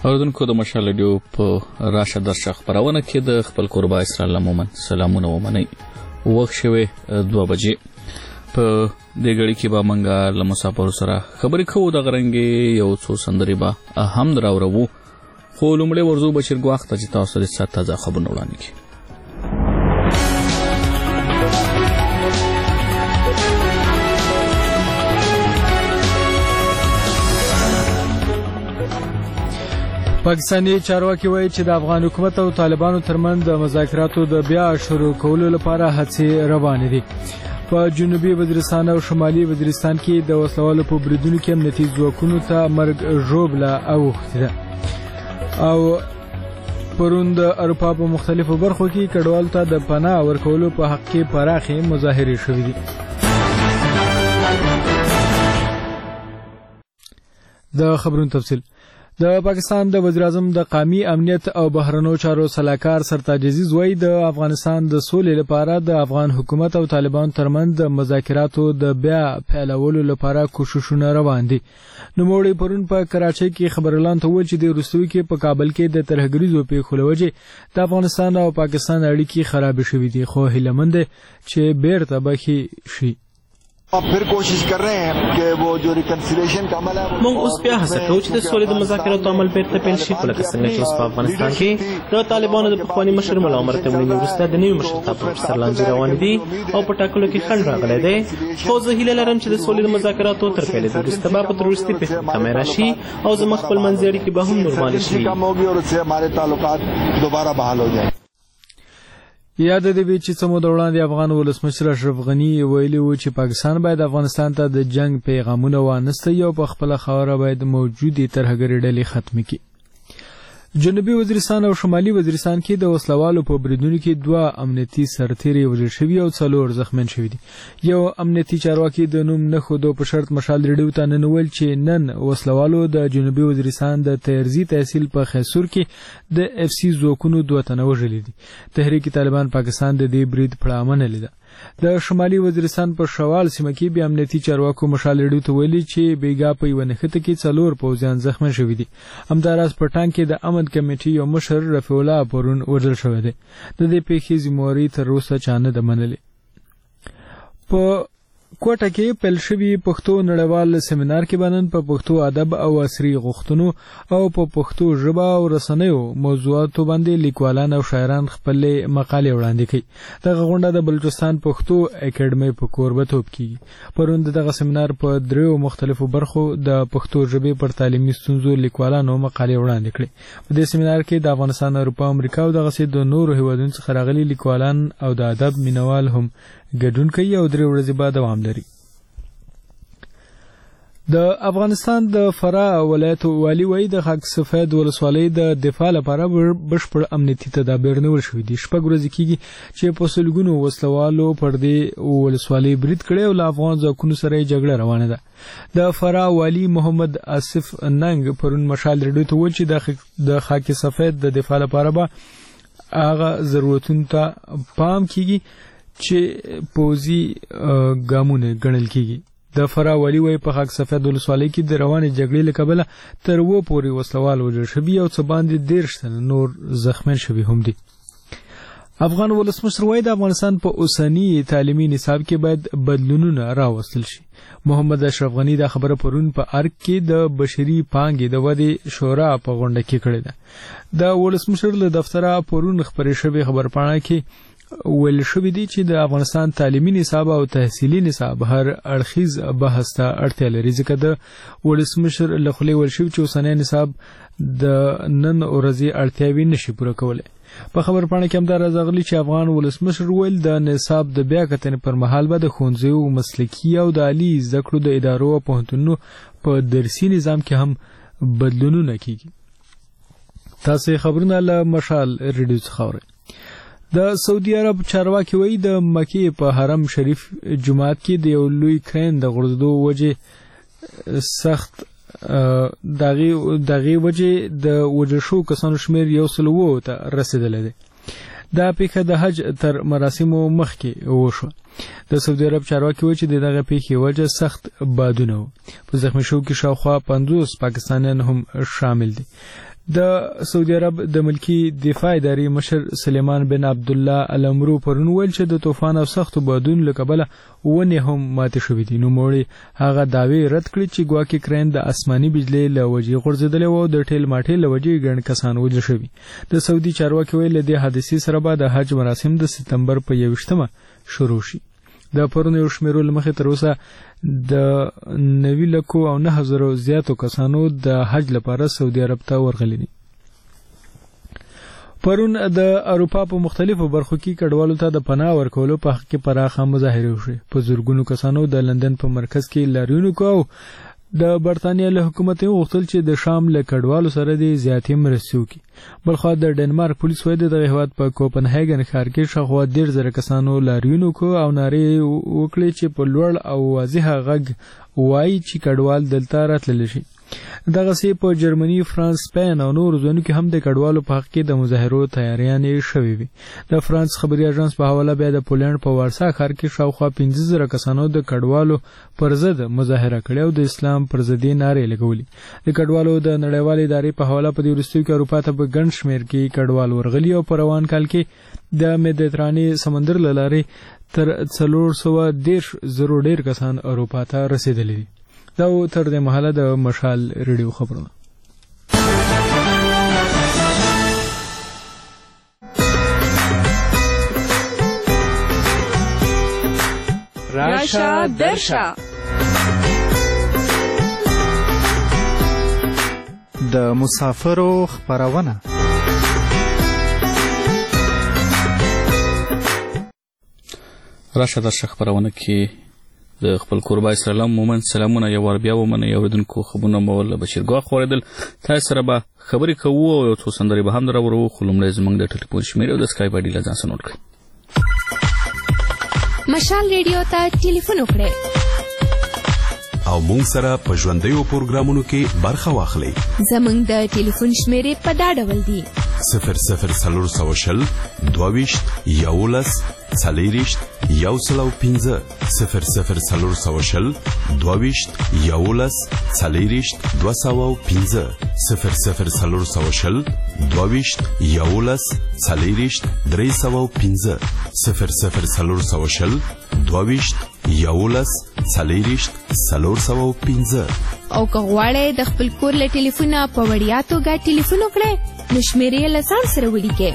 اوردونکو د مشال رادیو په راشه درشه خبرونه کې د خپل قربا اسرائیل عموما سلامونه ومنئ. وخت شوی 2 بجې په دې غړي کې به منګه له مسافرو سره خبرې کوو. د غرنګي یو څو سندري به هم دراورو، خو لومړی ورزو بشیر ګواخ ته چې تاسو د سات تازه خبرونه وړاندې کړئ. پاکستاني چارواکي وایي چې د افغان حکومت او طالبانو ترمنځ د مذاکراتو د بیا شروع کولو لپاره هڅې روانې دي. په جنوبي وزیرستان او شمالي وزیرستان کې د وسلوالو په بریدونو کې امنیتي ځواکونو ته مرګ ژوبله اوښتې ده او پرون د اروپا په مختلفو برخو کې کډوالو ته د پناه ورکولو په حق کې پراخې مظاهرې شوې دي. د خبرونو تفصیل. د پاکستان د وزیراعظم د قومي امنیت او بهرنیو چارو سلاکار سرتاج عزیز وایي د افغانستان د سولې لپاره د افغان حکومت او طالبانو ترمنځ د مذاکراتو د بیا پیلولو لپاره کوششونه روان دي. نوموړي پرون په کراچۍ کې خبريالان ته وویل چې د روسیې کې په کابل کې د ترهګریزو پیښو له وجې د افغانستان او پاکستان اړیکې خراب شوې دي، خو هیلهمند دي چې بیرته به ښې شي. अब फिर कोशिश कर रहे हैं कि वो जो रिकन्सिलिएशन का अमल है موږ اوس بیا هڅه کوو چې د سولې د مذاکراتو عمل بیرته پیل شي، خو لکه څنګه چې اوس په افغانستان کې د طالبانو د پخواني مشر ملا عمر تمریني وروسته د نوي مشرتابه پروفیسر لانجې روان دي او په ټاکلو کې خنډ راغلی دی. خو زه هیله لرم چې د سولې د مذاکراتو تر پیلېدو وروسته به په تروریستي پیښو کمی راشي او زموږ خپل منځي اړیکې به هم نورمالې شي. یاد دی چې څه موده وړاندې افغان ولسمشر اشرف غني ویلي و چې پاکستان باید افغانستان ته د جنگ پیغامونه وانستي او په خپله خاوره باید موجودي ترهګري ډلې ختم کړي. جنوبي وزیرستان او شمالي وزیرستان کې د وسلوالو په بریدونو کې 2 امنیتي سرتیري وژل شوي او 4 زخمیان شوي دي. یو امنیتي چارواکي د نوم نه ښودو په شرط مشال رادیو ته نن ویل چې نن وسلوالو د جنوبي وزیرستان د تیرزي تحصیل په خیسور کې د اف سي ځواکونو 2 تنه وژلي دي. تحریک طالبان پاکستان د دې برید پړه منلې ده. د شمالي وزیرستان په شوال سیمه کې بیا امنیتي چارواکو مشال رادیو ته ویلي چې بیګا په یو نښته کې 4 پوځیان زخمی شوي دي. همداراز په ټانک کې د امن کمیټې یو مشر رفیع الله پرون وژل شوی دی. د دې پیښې ذمہواري تر اوسه چا نه ده منلې. په کوټه کې پیل شوی پښتو نړیوال سیمینار کې باندې په پښتو ادب او عصري غوښتنو او په پښتو ژبه او رسنیو موضوعاتو باندې لیکوالان او شاعران خپل مقالې وړاندې کړي. دغه غونډه د بلوچستان پښتو اکیډمي په کوربتوب کې پرون دغه سیمینار په 3 مختلفو برخو د پښتو ژبې پر تعلیمي ستونزو لیکوالانو مقالې وړاندې کړي. په دې سیمینار کې د افغانستان، اروپا، امریکا او دغه د نورو هیوادونو څخه راغلي لیکوالان او د ادب مینوال هم ګډون کوي او 3 ورځې بعد دوام لري. د افغانستان د فراه ولایت والی وایي د خاک سفید ولسوالۍ د دفاع لپاره بشپړ امنیتي تدابیر نیول شوي دي. 6 ورځې کېږي چې په سلګونو وسلوالو پر دې ولسوالۍ برید کړی او له افغان ځواکونو سره یې جګړه روانه ده. د فراه والی محمد آصف ننګ پرون مشال رادیو ته وویل چې د خاک سفید د دفاع لپاره به هغه ضرورتونو ته پام کېږي چې پوځي ګامونه ګڼل کېږي. د فراه والی وایي په خاک سفید ولسوالۍ کې د روانې جګړې له کبله تر 2 پورې وسلوال وژل شوي او څه باندې 13 تنه نور زخمیان شوي هم دي. افغان ولسمشر وایي د افغانستان په اوسني تعلیمي نصاب کې باید بدلونونه راوستل شي. محمد اشرف غني دا خبره پرون په ارګ کې د بشري پانګې د ودې شورا په غونډه کې کړې ده. د ولسمشر له دفتره پرون خبرې شوې خبرپاڼه کې ویل شوی دی چې د افغانستان تعلیمي نصاب او تحصیلي نصاب هر اړخیز بحث ته اړتیا لري، ځکه د ولسمشر له خولې ویل شوی چې اوسنی نصاب د نن ورځې اړتیاوې نشي پوره کولی. په خبرپاڼه کې همدا راغلي چې افغان ولسمشر ویل د نصاب د بیا کتنې پر مهال به د ښوونځیو، مسلکي او د عالي زده کړو د ادارو او پوهنتونونو په درسي نظام کې هم بدلونونه کیږي. تاسو خبرونه له مشال رادیو څخه اورئ. د سعودي عرب چارواکي وایي د مکې په حرم شریف جماعت کې د یو لوی کرین د غورځېدو وجې سخت دغې وجې د وژل شوو کسانو شمېر 107 ته رسېدلی دی. دا پیښه د حج تر مراسمو مخکې وشوه. د سعودي عرب چارواکي وایي چې دغه پیښې وجه سخت بادونه و. په زخمي شوو کې شاوخوا 50 پاکستانیان هم شامل دي. د سعودي عرب د ملکی دفاع ادارې مشر سلیمان بن عبد الله الامرو پرون ویل چې د طوفان او سختو بادونو له کبله ونې هم ماتې شوې دي. نوموړي هغه دعوی رد کړي چې ګواکې کرین د آسماني بجلی له وجې غورځېدلی و او د ټیل ماټې له وجې ګڼ کسان وژل شوي. د سعودي چارواکي ویل له دې حادثې سره به د حج مراسم د سپتمبر په 21 شروع شي. د پرون یو شمیرو له مخې تر اوسه د 9,09,000 زیاتو کسانو د حج لپاره سعودي عرب ته ورغلي دي. پرون د اروپا په مختلفو برخو کې کډوالو ته د پناه ورکولو په حق کې پراخه مظاهرې وشوې. په زرګونو کسانو د لندن په مرکز کې لاریون وکړ. د برتانیا له حکومت غوښتل چې د شام له کډوالو سره د زیاتې مرستې وکړي. بلخوا د ډنمارک پولیس وایي د دغه هیواد په کوپنهاګن ښار کې شاوخوا 10,000 کسانو لاریون وکړ او نارې وکړې چې په لوړ او واضح غږ وایي چې کډوال دلته راتللی شي. دغسې په جرمني، فرانس، سپین او نورو ځایونو کې هم د کډوالو په حق کې د مظاهرو تیاریانې شوې وي. د فرانس خبري اژانس په حواله بیا د پولنډ په وارسا ښار کې شاوخوا 15,000 کسانو د کډوالو پر ضد مظاهره کړې او د اسلام پر ضدي نارې لګولې. د کډوالو د نړیوالې ادارې په حواله په دې وروستیو کې اروپا ته په ګڼ شمېر کې کډوال ورغلي او په روان کال کې د مدیترانې سمندر له لارې تر 410,000 ډېر کسان اروپا ته رسېدلي دي. دا تر دې مهاله د مشال ریډیو خبرونه. راشه درشه د مسافرو خبرونه. راشه درشه خبرونه کې د خپل قربای سلام مومن سلامونه یو ور بیا ومنه یو ردونکو خبرونه مول بشیرګاه خوردل. تاسو سره به خبرې کوو او څو سندري به هم درورو. خو لومړی زموږ د ټلیفون شمیره او د اسکایپ اډی له ځان سره نوٹ کړئ. مشال ریډیو ته ټلیفون وکړئ او مونږ سره په ژوندیو پروګرامونو کې برخه واخلئ. زموږ د ټلیفون شمیرې په دا ډول دي: 00 22 11 40 105 00 22 11 40 205 00 22 11 40 305 00 22 11 40 305. او که غواړئ د خپل کور له ټلیفونه په وړیا توګه ټلیفون وکړئ نو شمیرې له ځان سره ولیکئ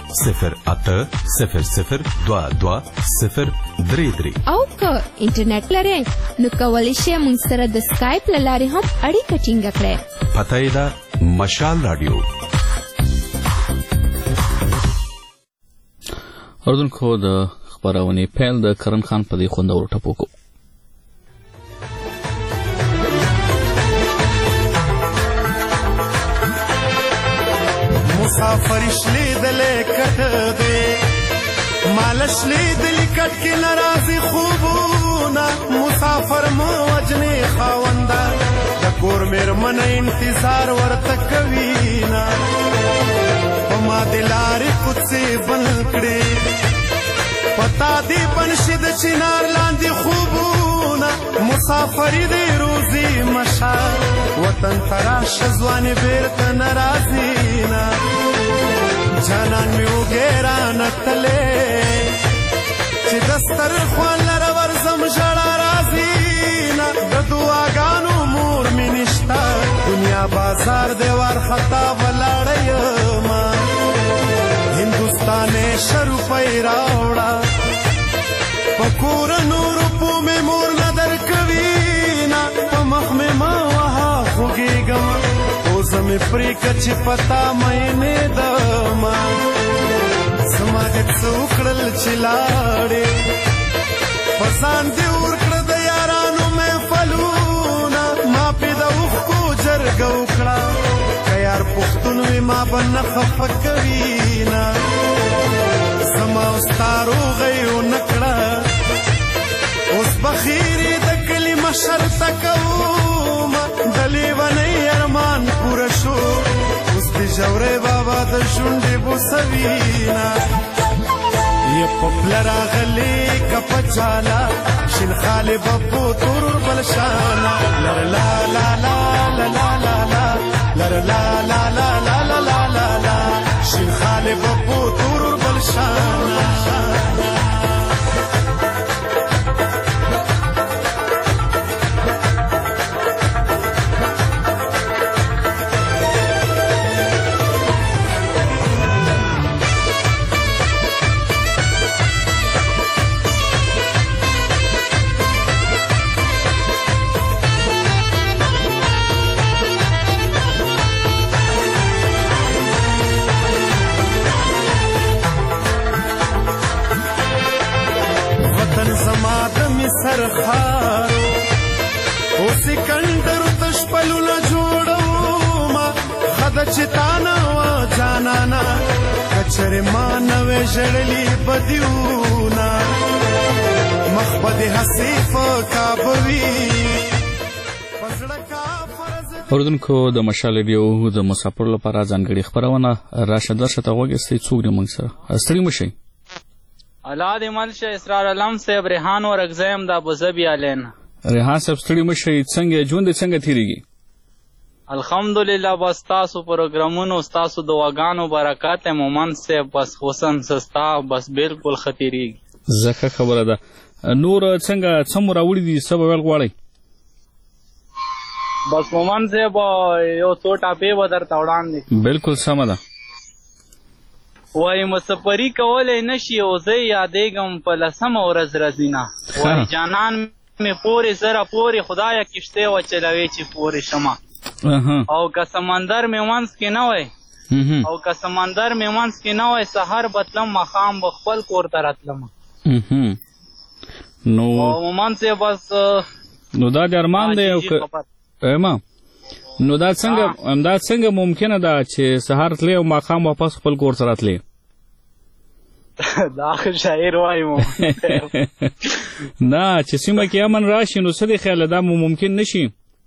080022 او که انټرنیټ لرئ نو کولی شئ موږ سره د سکایپ له لارې هم اړیکه ټینګه کړئ. پته یې ده مشال راډیو. اردوونکو د خبرونې پیل د کرن خان په دې خوندورو ټپو کو. مسافر شلیدلې کټ دې مال شلیدلې کټ کې ناراضي خوبونه مسافر مو وجنې خاوندا د کور مېرمن انتظار ورته کوي نا ما دلارې کوڅې بل کړې پتا دې بنشد چنار لاندې خوبونه مسافر دې روزي مشا وطن تراش ځوان بیرته ناراضي نا جانان می وګرا نتلې چې دستر خوان لر ورزم جړا راضي نا د دعاګانو مور می نشتا دنیا بازار دیوار خطا ولاړې ما هندوستانه شرو پیراوړه پکور نور په می مور نظر کوي نا په مخ می ما وها خوګېګم زمې پرې کچې پتا مې نه دما سماج څوکړل چلاړې پسان دې ورکړه د یارانو مې فلونا ما په د وخو جرګو کړه کيار پښتون وې ما بن خفقوي نا سما استارو غيو نکړه اوس بخیری د کلمه شرط کوم دلی ونی ارمان پورا شو اوس دی جوړې بابا د شونډې بوسوینا یې پپلرا غلی کپچالا شین خاله بپو تور بلشانا لا لا لا لا لا لا لا سر لا لا لا لا لا لا لا لا شین خاله بپو تور بلشانا سرخارو او سکندر تشپلو لجوڑو ما خد چتانا و جانانا کچر مانوے جڑلی بدیونا مخبد حسیف کابوی اوردونکو د مشال ریډیو د مسافر لپاره ځانګړي خبرونه راشه درشه ته وګورئ څوک دې موږ سره ستړي مشئ الله دې ملشه اسرار علم صاحب ریحان ورغزیم د ابوظبي علین ریحان صاحب ستړي مشئ څنګه ژوند څنګه تیریږي الحمدلله بس تاسو پروګرامونو تاسو دعاګانو برکات مومن صاحب بس حسن سستا بس بالکل خطیریږي زکه خبره ده نور څنګه څومره راوړي دي سبب ول غواړي بس مومن صاحب یو څو ټاپې به درته وړاندې بالکل سمه ده وای مسافري کولای نشي او زه یادېږم په لسمه ورځ راځینه وای جانان مې پورې زره پورې خدایه کشته وچلوي چې پورې شمه او که سمندر مې منځ کې نه وای او که سمندر مې منځ کې نه وای سحر بتلم مخام به خپل کور ته راتلم نو مومن صاحب بس نو دا د ارمان دی ایما نو دا څنګه ممکنه ده چې سهار تلې او ماښام واپس خپل کور ته راتلې دا خو شاعر وایي نه چې سیمه کې امن راشي نو څه دی خیاله دا ممکن نشي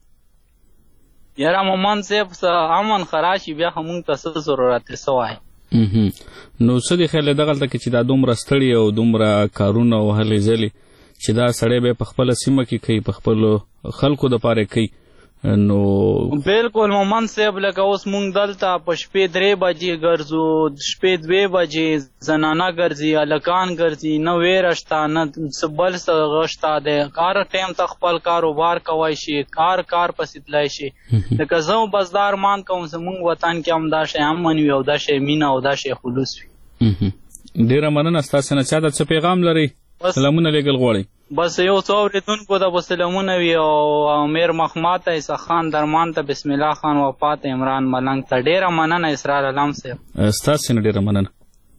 یاره مومن صاحب امن خراشي بیا خو موږ ته څه ضرورت دی څه وایي نو څه دی خیاله دغلته کې چې دا دومره ستړي او دومره کارونه او هلې ځلې چې دا سړی به په خپله سیمه کې کوي په خپلو خلکو دپاره کوي نو بالکل مومن صاحب لکه اوس مونږ دلته په شپې 3 بجې ګرځو شپې 2 بجې زنانه ګرځي هلکان ګرځي نه ویره شته نه څه بل څه غږ شته دی هر ټایم ته خپل کاروبار کوی شي کار پسې تللی شي لکه زه بس دا ارمان کوم زموږ وطن کې هم دا شی امن وي او دا شی مینه او دا شی خلوص وي ډېره مننه ستاسو نه چا ته څه پیغام لرئ سلامونه لیږل غواړئ بس یو څو اورېدونکو ته به سلامونه وي او امیر مخما ته عیسی خان درمان ته بسم الله خان وفات عمران ملنګ ته ډېره مننه اسرار علم صاحب ستاسې نه ډېره مننه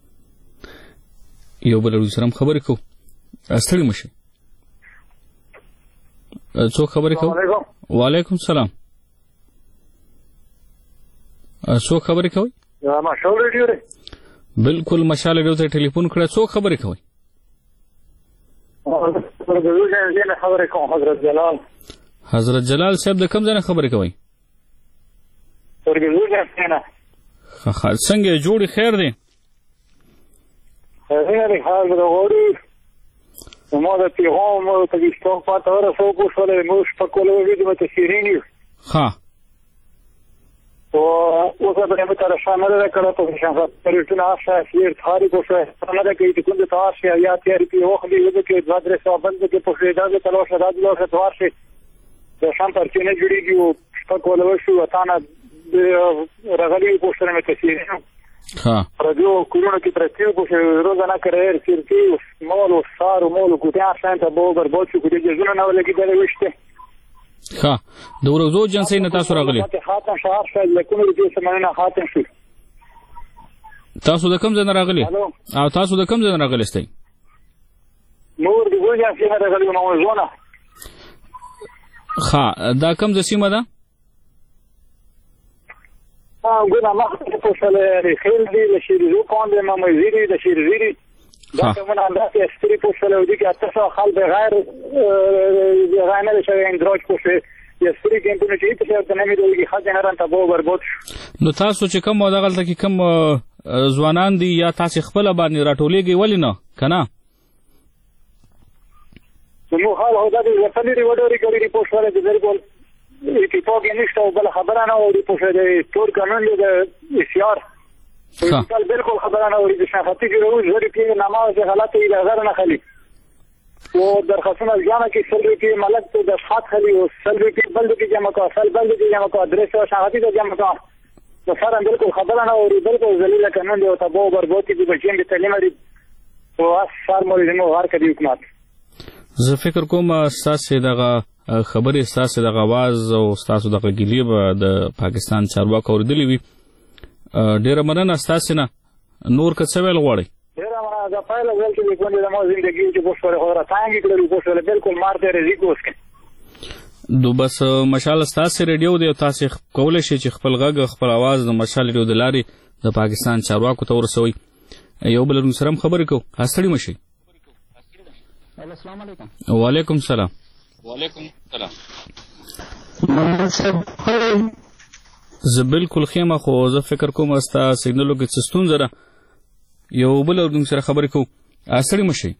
یو بل اړوي سره هم خبرې کوو ستړي مشئ څوک خبرې کوو وعلیکم السلام څوک خبرې کوئ مشال ریډیو دی بالکل مشال ریډیو ته ټلیفون کړی څوک خبرې کوئ حضرت جلال صاحب د کوم ځای نه خبرې کوئ څنګه جوړې خیر دی ما د پیغام تاجکستان پاته ورسوو کوشولی موږ په کولو ویدیو تصویرین یو ښه اوس به مې تر شامل کړه په شان پرېټونه آشا سیر تھاری کو شو نه ده کې کوم د تاسو یا تیاری په وخت دی چې د ادرس او بند کې په شیدا د تلوش راځي او تاسو د شام پر چې نه جوړیږي په کولو شو وطن د رغلي پوسټر مې تصویر ها راځو کورونه کې ترتیب په روزانه کریر سیرتي مول او سار مول کو ته آشان ته به برباد شو کې د ژوند نه ولګي دا وشته ښه د ورځو جنسۍ نه تاسو راغلي تاسو د کوم ځای نه راغلي او تاسو د کوم ځای نه راغلي ستئ نور د ورځو جنسۍ نه راغلي موضوعونه ښه دا کوم ځای سیمه ده ګوره مخکې په شله خیل دی د شیرزو پاندې مامزیری د شیرزیری دا کومه اندازه استری په شله ودی کې تاسو خپل بغیر غانه شوی اندروج کوشه یستری کې په نشي ته د نامې دوی خځه هران ته به برباد نو تاسو چې کوم دغلته کې کوم ځوانان دي یا تاسو خپل باندې راټولېږي ولې نه کنه نو حال هدا د وطني وډوري کوي په شله د درګول اتفاق نشته او بل خبره نه اوري په دې تور قانون د سیار بالکل خبره نه اوري د شفاعتي جوړول زری کې نماز غلطه ای نظر نه خلی او درخواستونه ځانه کې سلوي کې ملک ته د خاط خلی او سلوي کې بل کې جمع کا سل بل کې جمع کا ادرس او شفاعتي ته جمع کا نو سره بالکل خبره نه اوري بالکل ذلیل قانون دی او تبو بربوتی د بچین د تعلیم لري او اثر مولوی نو هر کدي حکومت زه فکر کوم تاسو دغه خبرې تاسو د غواز او تاسو د غلیب د پاکستان چارواکو اوریدلې وي ډیره مننه تاسو نه نور څه ویل غواړئ ډیره مننه دا پایله ول چې کوم د مو ژوندۍ چې په سره خبره څنګه کړو په سره بالکل مارته ریزیکو وسکه دو بس مشال تاسو ریډیو دی تاسو کولای شئ چې خپل غږ خپل आवाज د مشال ریډیو د لارې د پاکستان چارواکو ته ورسوي یو بل سره خبرې کوو هستړی مشي السلام علیکم وعلیکم السلام زه بالکل خیمه خو زه فکر کوم استا سیګنالو کې څه ستونزه ده یو بل سره خبرې کوو هستړی مشي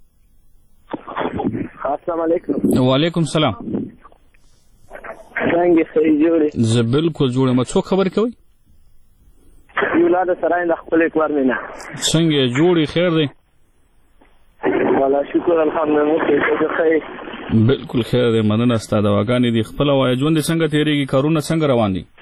السلام علیکم وعلیکم السلام څنګه صحیح جوړې زه بالکل جوړم څو خبرې کوي یو لاده سره د خپل اکوار نه څنګه جوړې خیر دی والله شکر الحمدلله ته خیر بالکل خیر دی مننه ستاسو دواګانې دي خپل وای ژوند څنګه تیریږي کارونه څنګه روان دي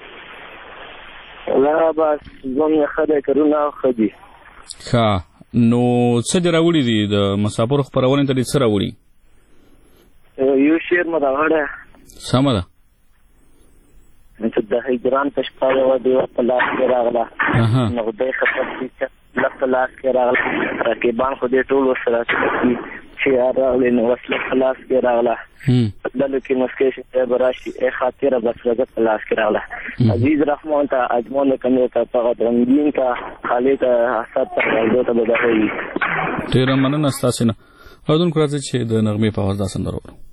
لا بس ژوند خدای کارونه خدي ښه نو څه دی راوړي دي د مسافر خبرونه ته څه راوړي یو شعر مې راوړی سمه ده چې د هجران په شپه یو دی په لاس کې راغله نو د خطر چې په لاس کې راغله رقیبان خو دې ټول سره چې راغله نو وسله په لاس کې راغله دلته کې مسکې چې براشي ای خاطره بس راځه په لاس کې راغله عزیز رحمان ته اجمل کنه ته فقط رنگین کا خالد حسد ته راځو ته بدایي ډیر مننه تاسو نه اذن کړی چې د نغمه په आवाज دا سندره ورو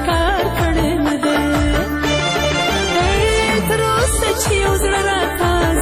Hey,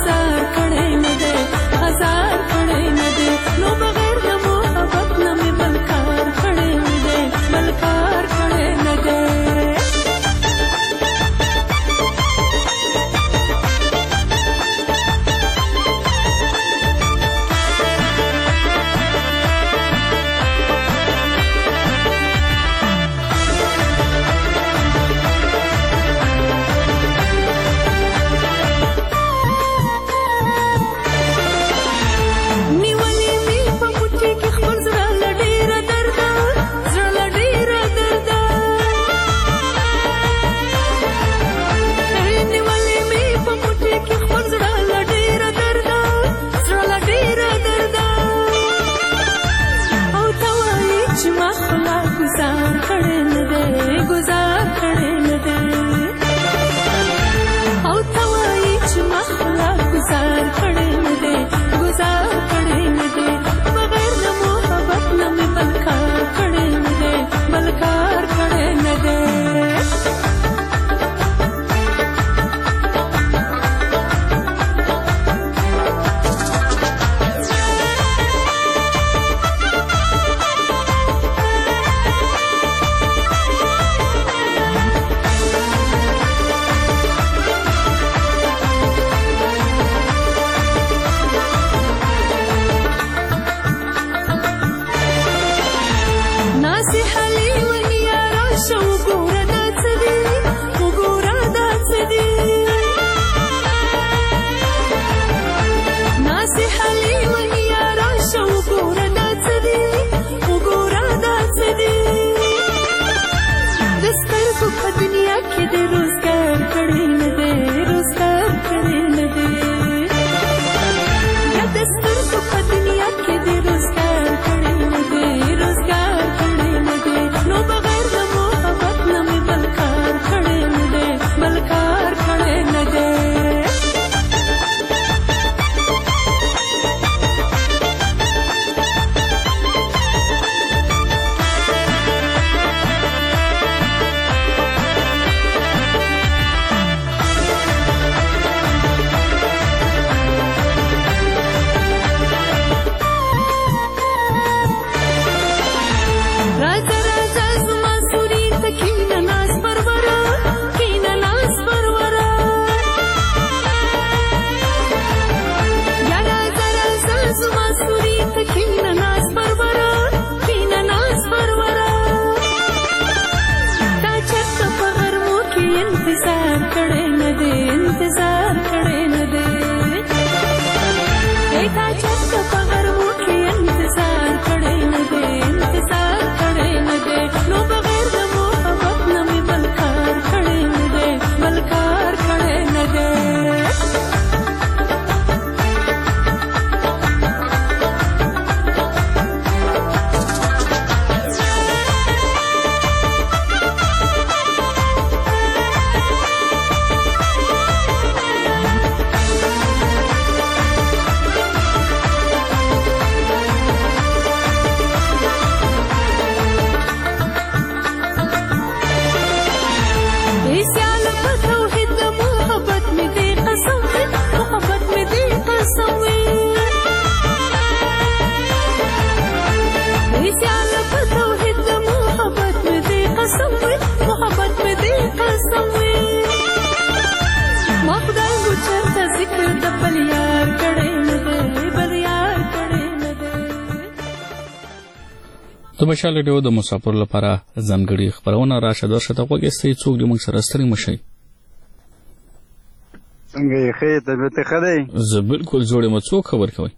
مشال ریډیو د مسافر لپاره ځانګړي خبرونه راشه درشه ته وګورئ څوک دې موږ سره ستړي مشي. څنګه یې ښه طبیعت ښه دی؟ زه بالکل جوړ یم. څوک خبر کوي؟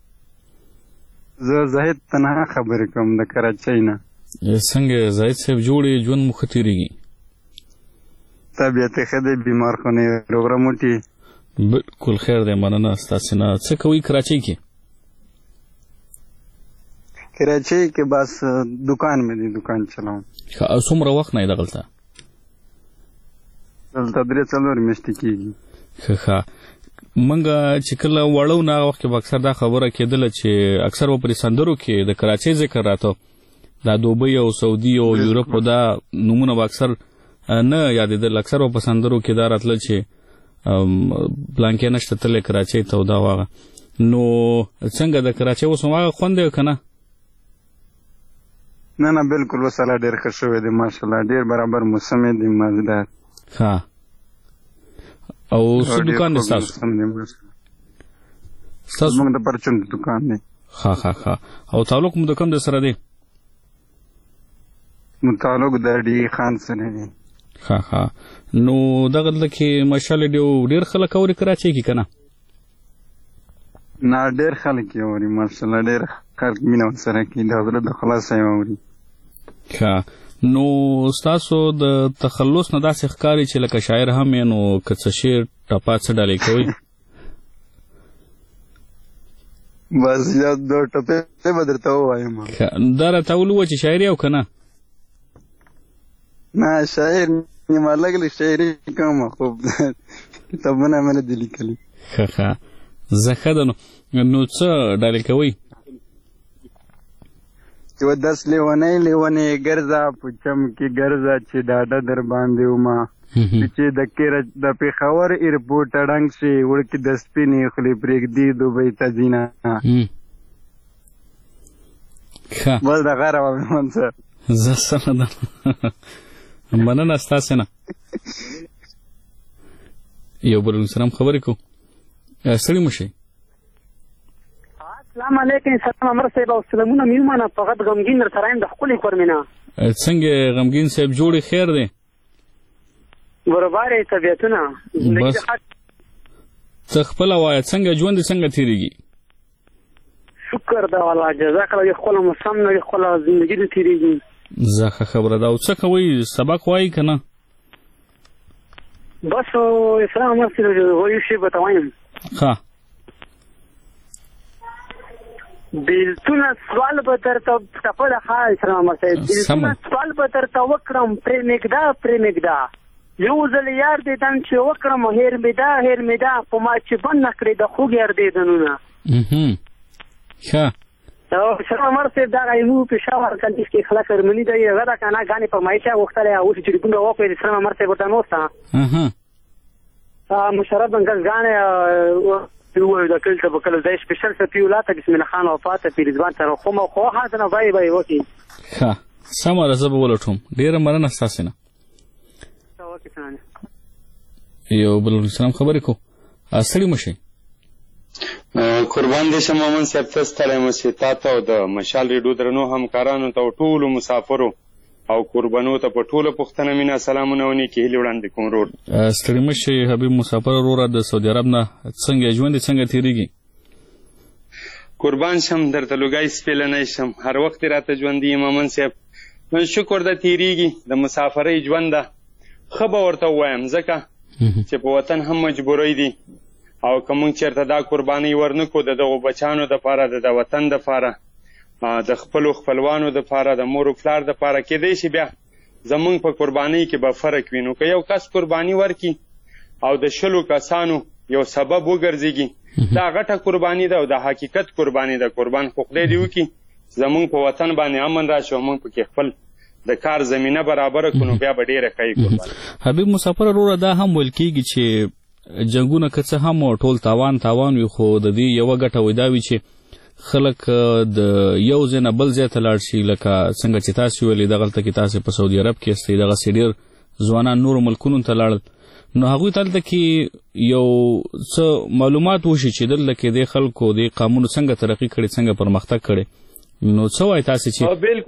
زه زاهد تنها خبرې کوم د کراچۍ نه. څنګه زاهد صاحب جوړې ژوند مو ښه تېرېږي؟ طبیعت یې ښه دی، بیمار خو نه یې، روغ موټي. بالکل خیر دی، مننه ستاسې نه. څه کوئ کراچۍ کې؟ کراچۍ کې بس دکان مې دی، دکان چلاوم. او څومره وخت نه یې دغلته؟ دلته 3-4 میاشتې کېږي. ښه منګه چې کله وړو نه هغه وخت کې به اکثر دا خبره کېدله چې اکثر به پرې سندرو کې د کراچۍ ذکر راته، دا دوبۍ او سعودي او یورپ او دا نومونه به اکثر نه یادېدل، اکثر به په سندرو کې دا راتله چې پلانکې نشته تللی کراچۍ ته او دا واغه. نو څنګه د کراچۍ اوس هماغه خوند دی که نه؟ نه بالکل اوس حالا ډېر ښه شوی دی ماشاءالله، ډېر برابر موسم دی، مزدار. ښه او څه دکان دی ستاسو؟ زموږ د پرچون دکان دی. ښه او تعلق مو د کوم دی سره دی؟ تعلق د ډي خان سره دی. ښه نو دغه دلته کې ماشاءالله ډېر خلک اوري کراچۍ کې که نه؟ نه ډېر خلک یې اوري ماشاءالله، ډېر خلک مینه ورسره کوي، د زړه د خلاصه یې اوري. ښه نو ستاسو د تخلص نه داسې ښکاري چې لکه شاعر هم یې، نو که څه شعر ټپه څه ډالۍ کوئ؟ بس یا دو ټپې به درته ووایم. دا راته ووایه چې شاعر یې او که نه؟ نه شاعر نیمه لږ لږ شاعري کوم، خو کتابونه مې نه دي لیکلي. ښه زه ښه ده. نو څه ډالۍ کوئ؟ چې دس لیونی ګرځه په چم کې ګرځه چې ډاډه در باندې وما، چې د پېښور ایرپورټ ړنګ شي وړکې د سپینې خولې پرېږدي دوبۍ ته ځینه. بس دغه راوړم سر. زه سمه ده، مننه ستاسې نه. یو بل سره هم خبرې کوو. ستړي مه شئ. السلام علیکم. سلام امر صاحب او سلامونه مې ومنه. فقط غمګین در سره یم د ښکلې کورمینه. څنګه غمګین صاحب جوړې خیر دی؟ برابر یې طبیعتونه. بس ته خپله وایه څنګه ژوند دې څنګه تېرېږي؟ شکر ده والله، جزاک الله. ښکله موسم نه ښکله زندګي دې تېرېږي. زه ښه خبره ده. او څه کوئ؟ سبق وایي که نه؟ بس اسلام امر صاحب یو شی به ته وایم. ښه بیلتونه سوال به درته ټپه ده. ښه اسلام امر صاحب بیلتونه سوال به درته وکړم، پرې مېږده یو ځل یار دیدن چې وکړم، هیر مې ده په ما چې بند نه کړې د خوږ یار دیدنونه. ښه اسلام امر صاحب دغه یمو پېښور کندیز کې خلک ارمني دی هغه ده که نه ګانې په مایچه غوښتلی اوس چې ټلیفون به وکړې اسلام امر صاحب ورته نوسته مشرف بنګل ګانې ووایو د کلته به کله دی سپیشل سپي ولاته بسم الله خان وفاته پیرزبان ته خو هلته نه وایي به یې وکړي. ښه سمه ده، زه به ولټوم. ډېره مننه ستاسې نه. یو بل سلام خبرې کوو. ستړي مه شئ. قربان دې شم مومن صاحب، ته ستړی مه شې. تا ته او د مشال ریډیو درنو همکارانو ته او ټولو مسافرو او قربانو ته په ټوله پښتنه مینه سلامونه او نیکې هیلې وړاندې کوم. ورور ستړي مه شئ حبیب مسافر وروره د سعودي عرب نه. څنګه ژوند دې څنګه تېرېږي؟ قربان شم درته لوګی سپېلنی شم، هر وخت یې راته ژوندي یې مومن صاحب. شکر ده تېرېږي، د مسافرۍ ژوند ده. ښه به ورته ووایم ځکه چې په وطن هم مجبورۍ دي، او که موږ چېرته دا قربانۍ ورنه کړو د دغو بچیانو دپاره، د وطن دپاره، د خپلو خپلوانو دپاره، د مور و پلار دپاره، کېدی شي بیا زموږ په قربانۍ کې به فرق وي. نو که یو کس قرباني ورکړي او د 20 کسانو یو سبب وګرځېږي، دا غټه قرباني ده او د حقیقت قرباني ده. قربان خو خدای دې وکړي زموږ په وطن باندې امن راشي او موږ پکې خپل د کار زمینه برابره کړو، نو بیا به ډېره ښه قرباني. حبیب مسافر وروره دا هم ویل کېږي چې جنګونه که څه هم ټول تاوان وي، خو د دې یوه ګټه وی دا وي چې خلک د یو ځای نه بل ځای ته لاړ شي. لکه څنګه چې تاسې ویلې دغلته کې تاسې په سعودي عرب کې استئ، دغسې ډېر ځوانان نورو ملکونو ته لاړل، نو هغوی ته هلته کې یو څه معلومات وشي چې دلته کې دې خلکو دې قامونو څنګه ترقي کړې، څنګه پرمختګ کړی. نو څه وایي تاسې چې بالکل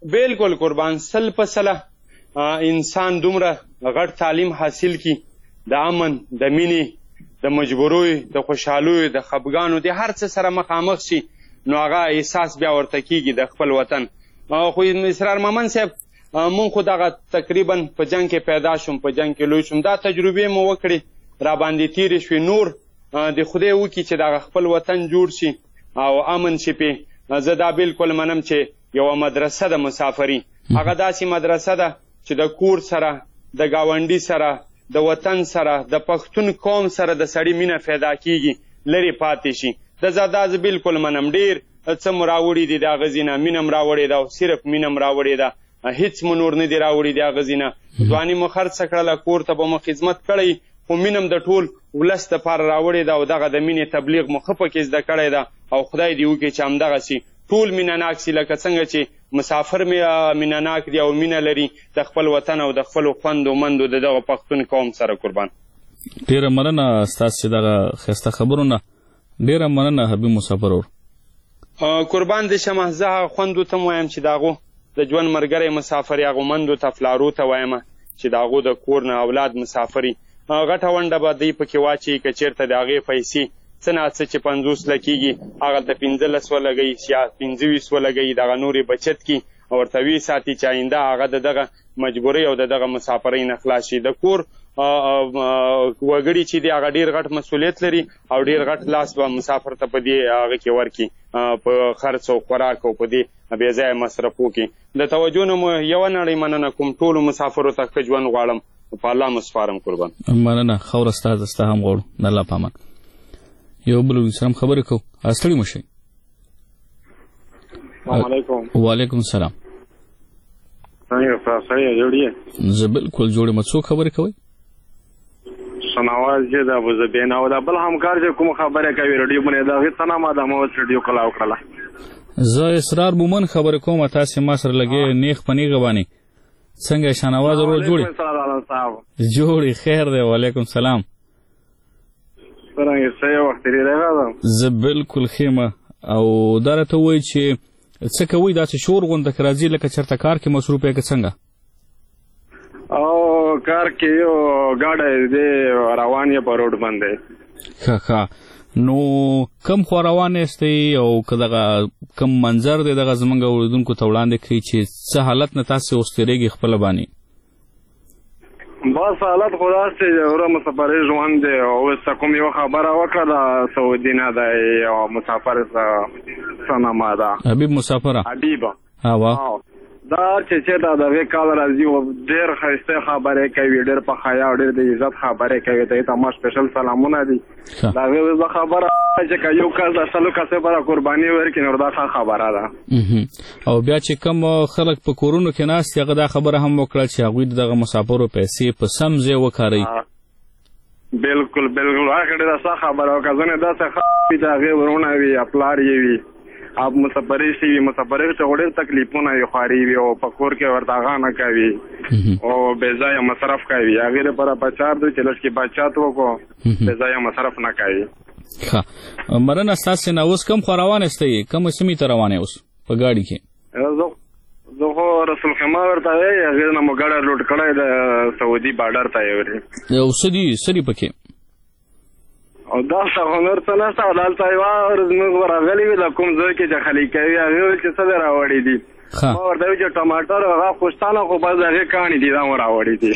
بالکل قربان 100% انسان دومره غټ تعلیم حاصل کی د امن د مینې د مجبوروي د خوشحالوي د خفګانو د هر څه سره مخامخ شي نو هغه احساس بیا ورته کیږي د خپل وطن. خو اسرار مومن صاحب مونږ خو دغه تقریبا په جنګ کې پیدا شوم په جنګ کې لوی شوم دا تجربې مو وکړې را باندې تیرې شوې نور د خدای وکړي چې دغه خپل وطن جوړ شي او امن شي پې. زه دا بالکل منم چې یوه مدرسه د مسافري هغه داسې مدرسه ده چې د کور سره د ګاونډي سره د وطن سره د پښتون قوم سره د سړي مینه پیدا کیږي لرې پاتې شي. د بالکل منم ډېر څه مو راوړي دي د هغه ځینه مینه م راوړې ده او صرف مینه م راوړې ده هېڅ مو نور نه دي راوړي د هغه ځینه ځواني مو خرڅه کړله کور ته به مو خدمت کړی خو مینه م د ټول ولس دپاره راوړې ده او دغه د مینې تبلیغ مو ښه پکې زده کړی ده او خدای دې وکړي چې همدغسې ټول مینه ناک سي لکه څنګه چې مسافر مینه ناک دي او مینه لري د خپل وطن او د خپلو خوندو مندو د دغه پښتون قوم سره قربان. ډېره مننه ستاسې دغه ښایسته خبرونه ډېره مننه حبیب مسافر اور. قربان دې شمه زه هغه خوندو ته م وایم چې د هغو د ژوند ملګری مسافر هغو مندو ته فلارو ته وایم چې د هغو د کور نه اولاد مسافري غټه ونډه به دوی پکې واچوي که چېرته د هغې پیسې څه نه څه چې 50 لکېږي هغلته 15 ولګوي یا 25 ولګوي دغه نورې بچت کړي او ورته ویې ساتي چې آینده هغه د دغه مجبورۍ او د دغه مسافرۍ نه خلاص شي. د کور وګړي چې دی هغه ډېر غټ مسؤلیت لري او ډېر غټ لاس به مسافر ته په دې هغه کې ورکړي په خرڅ او خوراک او په دې بې ځایه مصرف وکړي. د توجه نه مو یوه نړۍ مننه کوم ټولو مسافرو ته ښه ژوند غواړم په الله مو سپارم قربان. مننه ښه ورځ ستا هم غواړو د الله په امان. یو بل سره هم خبرې کوو ستړي مه شئ. السلام علیکم. وعلیکم السلام. څنګه سړی جوړ یې؟ زه بالکل جوړ یم. څوک خبرې کوئ؟ شناواز چې د ابوظبي نه او د بل همکار چې کوم خبرې کوي رادیو باندې د هغې څه نامه ده ما اوس رادیو کلا وکړله. زه اسرار مومن خبرې کوم تاسې ما سره لګې نیغ په نیغه باندې څنګه شناواز ورور جوړې جوړې خیر دی. وعلیکم سلام. څرنګه څه یې وخت تېرېدی ده؟ زه بالکل ښه یم او دا راته ووایي چې څه کوئ داسې شور غونډه که راځي لکه چېرته کار کې مصروف یې که څنګه؟ او کار کې یو ګاډی دی روان یې په روډ باندې. ښه نو کم خوا روان یاستئ او که دغه کم منظر دی دغه زموږ اورېدونکو ته وړاندې کړئ چې څه حالت نه تاسې اوس تېرېږي خپله باندې؟ بس حالت خو داسې وره مسافرۍ ژوند دی او اوس کوم یوه خبره وکړه د سعودي نه دی او مسافر څه نامه ده حبیب مسافره حبیبه دا چې دا د وی کال راځي او ډېر ښایسته خبرې کوي، ډېر په حیا او ډېر د عزت خبرې کوي. ته ما سپیشل سلامونه دي. دا وی خبره چې یو کال د سلو کسه پر قرباني ورکړي نو دا خبره ده. او بیا چې کوم خلک په کورونو کې ناست هغه دا خبره هم وکړه چې هغوی دغه مسافرو پیسې په سم ځای وکاروي. بالکل هغه ډېره ښه خبره وکړه. ځنې داسې خبرې چې هغې ورونه وي پلار یې وي اب مسافرۍ شي مسافرۍ ته ډېر تکلیفونه وي خواري وي او په کور کې ورته هغه نه کوي او بې ځایه مصرف کوي. هغې لپاره پچار دی چې لږ کې بچت وکړو بې ځایه مصرف نه کوي. ښه مرنه ستاسې نه اوس کوم خوا روان یاستئ؟ کومې سیمې ته روان یې اوس په ګاډي کې؟ زه خو رسول خیمه ورته وایي هغې نه مو ګاډی لوډ کړی د سعودي باډر ته یې وري. او څه دي پکې؟ او دا هنر څه نشته. دلته یوه ورځ موږ راغلي وي د کوم ځای کې چې خالي کوي هغې ویل چې څه دی راوړي دي. ما ورته ویل چې ټماټر هغه خوشتانه خو بس د هغې کاڼي دي دا مو راوړي دي.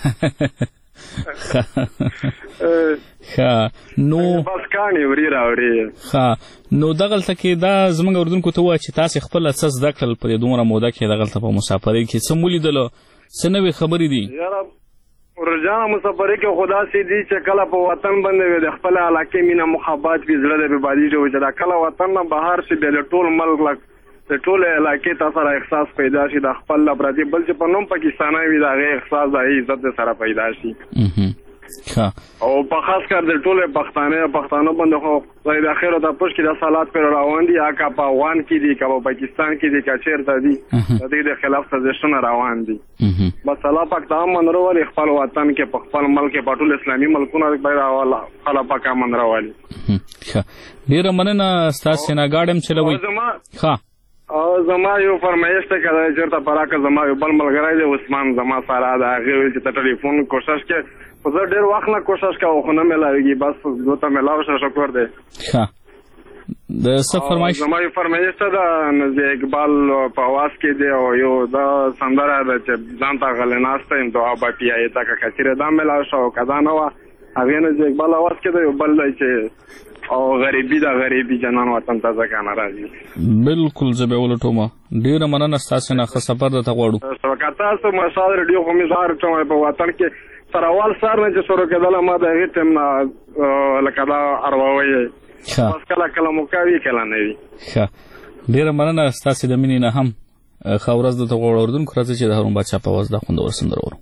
نو بس کاڼي وري راوړي. نو دغلته کې دا زموږ اردونکو ته ووایه چې تاسې خپله څه زده کړل په دې دومره موده کې دغلته په مسافرۍ کې څه مو لیدلو څه نوې خبرې دي؟ ورجانه مسافرۍ کې خو داسې دي چې کله په وطن باندې وي د خپل علاقې مینه محبت وي زړه د بېبادي وي چې دا کله وطن نه بهر شي بیا د ټول ملک د ټولې علاقې تا سره احساس پیدا شي د خپل پردي بل چې په نوم پاکستانی وي د هغې احساس د هغې عزت سره پیدا شي. او په خاص کر د ټولې پښتانه باندې خو خدای د خیر او د پوښ کې د حالات پر روان دي که په افغان کې دي که په پاکستان کې دي که چېرته دي د دې د خلاف سازشونه روان دي. بس الله پاک ته امن راولي خپل وطن کې په خپل ملک کې په ټول اسلامي ملکونه باید الله پاک امن راولي. ډېره مننه ستاسې نه ګاډی هم چلوئ. ښه زما یو فرمایش ته کړی چېرته پراکه زما یو بل ملګری دی عثمان زما سره د هغې ویل چې ته ټلیفون کوشش کې خو زه ډېر وخت نه کوشش کوم خو نه میلاوېږي بس دوته میلاو شه شکر دی د څه فرمایش زما یو فرمایش ته د نزدې اقبال په اواز کې دی او یو دا سندره ده چې ځان ته غلی ناسته یم دعا به پیایې ته که کچېرې دا میلاو شه او که دا نه وه هغې نه چې اقبال اواز کې دی یو بل دی چې او غریبي دا غریبي جنان وطن ته ځکه نه راځي بلکل زه به ولټوم ډېره مننه ستاسې نه ښه سفر درته غواړو که تاسو مشال ریډیو خو مې زار چوم په وطن کې تر اول سار نه چې شروع کېدله ما د هغې ټیم نه لکه دا ارواوی بس کله کله موقع وي کله نه وي ښه ډېره مننه ستاسې د مینې نه هم ښه ورځ درته غواړو اردونکو راځئ چې د هارون بادشاه په اواز دا خوندور سندره واورو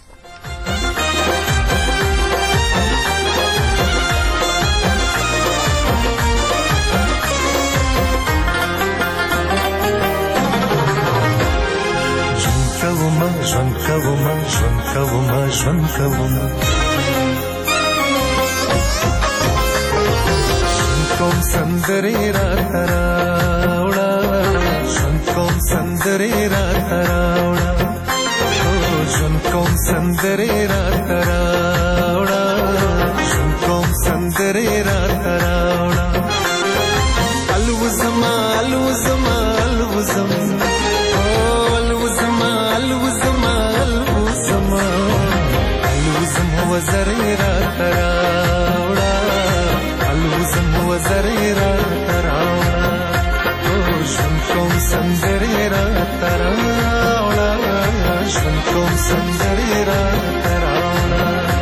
ژوند کومه ژوند کومه ژوند کومه کوم سندرې راته راوړه ژوند کوم سندرې راته راوړه ژوند کوم سندرې راته راوړه ژوند کوم سندرې راته راوړه الوزما الوزما الوزم وزرې راته راوړه الوزم وزرې راته راوړه ژوند کوم سندرې راته راوړه ژوند کوم سندرې راته راوړه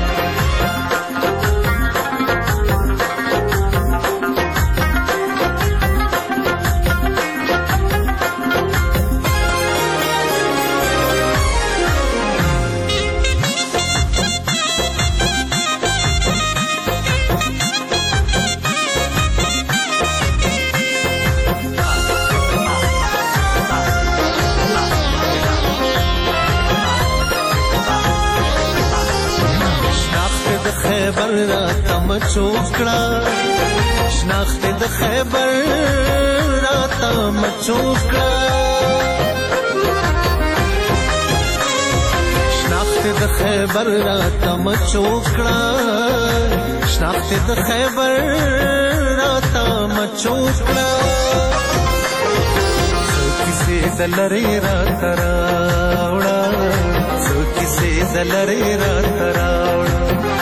خیبر راته مچوکړه شناخت د خیبر راته مچوکړه شناخت د خیبر راته مچوکړه شناخت د خیبر راته مچوکړه کیسې د لرې راته راوړه کیسې د لرې راته راوړه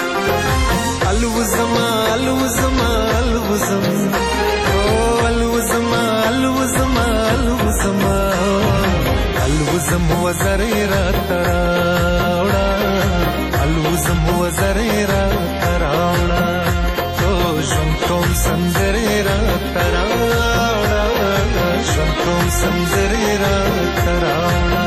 الوزما الوزما الوزم الوزما الوزما الوزما الوزم وزرې راته راوړه الوزم وزرې راته راوړه ژوند کوم سندرې راته راوړه ژوند کوم سندرې راته راوړه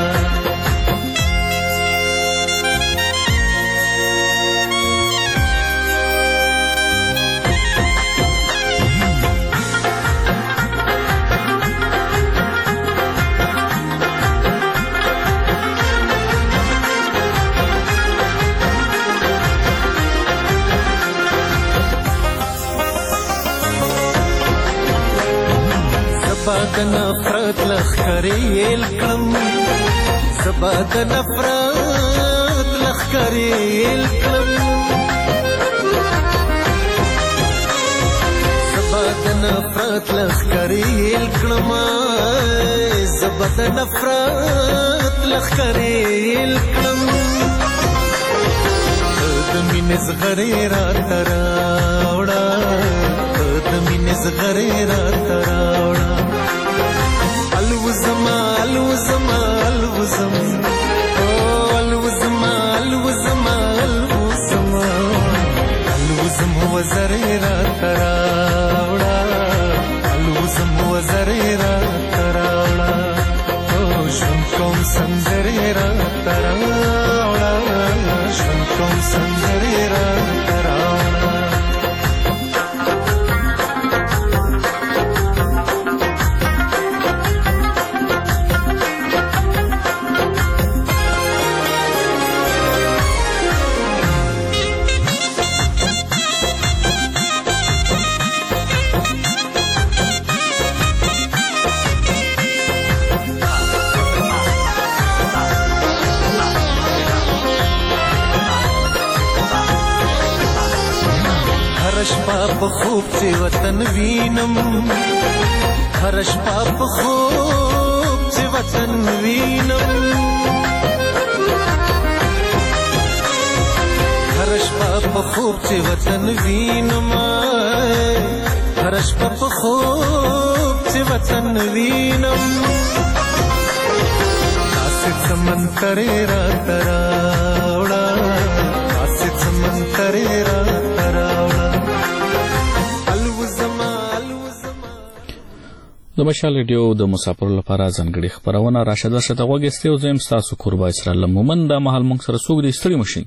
زبا د نفرت لخکرې یل کړم زبا د نفرت لخکرې یل کړم زبا د نفرت لخکرې یل کړم زبا د نفرت لخکرې یل کړم د مینې زغرې راته راوړه د مینې زغرې راته راوړه الوزما الوزما الوزم الوزما الوزما الوزما الوزم وزرې راته راوړه الوزم وزرې راته راوړه ژوند کوم سندرې راته راوړه ژوند کوم سندرې راته راوړه شپه په خوب چې وطن وینم هر شپه په خوب چې وطن وینم هر شپه په خوب چې وطن وینم هر شپه په خوب چې وطن وینم آسې سمندرې راته راوړه آسې سمندرې راته راوړه الوزما د مشال ریډیو د مسافرو لپاره ځانګړې خپرونه راشد ورشد غوږی او زم تاسو قربا اسرائیل مومن د محل مونږ سره سوګ دي ستړي مشي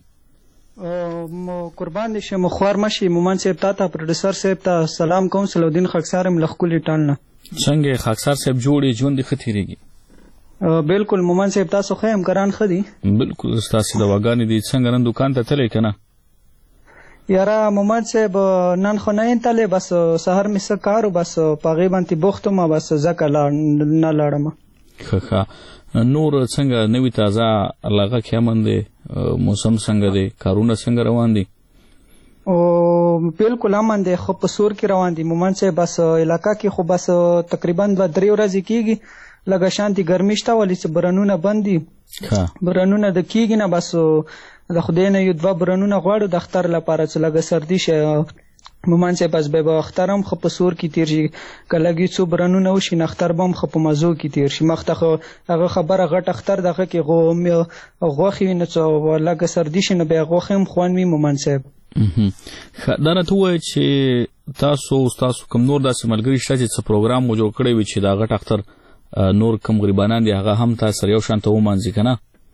قربان دي شه مخوار مشي مومن صاحب ته پروډوسر صاحب ته سلام کوم سلودین خاکسار ملخکلی ټالنه څنګه خاکسار صاحب جوړي ژوند خطرېږي بالکل مومن صاحب تاسو خو هم کران خدي بالکل تاسو د واګانی دي څنګه نن دکان ته تلې کنه یاره مومن صاحب نن خو نه انتله بس سحر می سکارو بس پاغي باندې بوختم بس زکه نه لاړم خخه نور څنګه نوې تازه علاقه کې امنده موسم څنګه دی کارونه څنګه روان دي او بالکل امنده خو په سور کې روان دي مومن صاحب بس علاقه کې خو بس تقریبا 2-3 ورځې کېږي لګه شانتي ګرمي شته ولې چې برنونه بندي برنونه د کېږي نه بس د خدای نه یو 2 برنونه غواړو د اختر لپاره چې لګه سردي شي مومن صاحب بس به اخترم خو په سور کې تیر شي کلهږي څو برنونه وشي نه اختر بم خو په مزو کې تیر شي مخته هغه خبره غټ اختر دغه کې غوخي نه څو لګه سردي شي نه به غوخم خوانوي مومن صاحب دا نه توه چې تاسو کوم نور داسې ملګری شته چې پروګرام مو جوړ کړی وي چې دا غټ اختر نور کم غریبانان دي هغه هم تاسو یو شان ته ومانځي کنه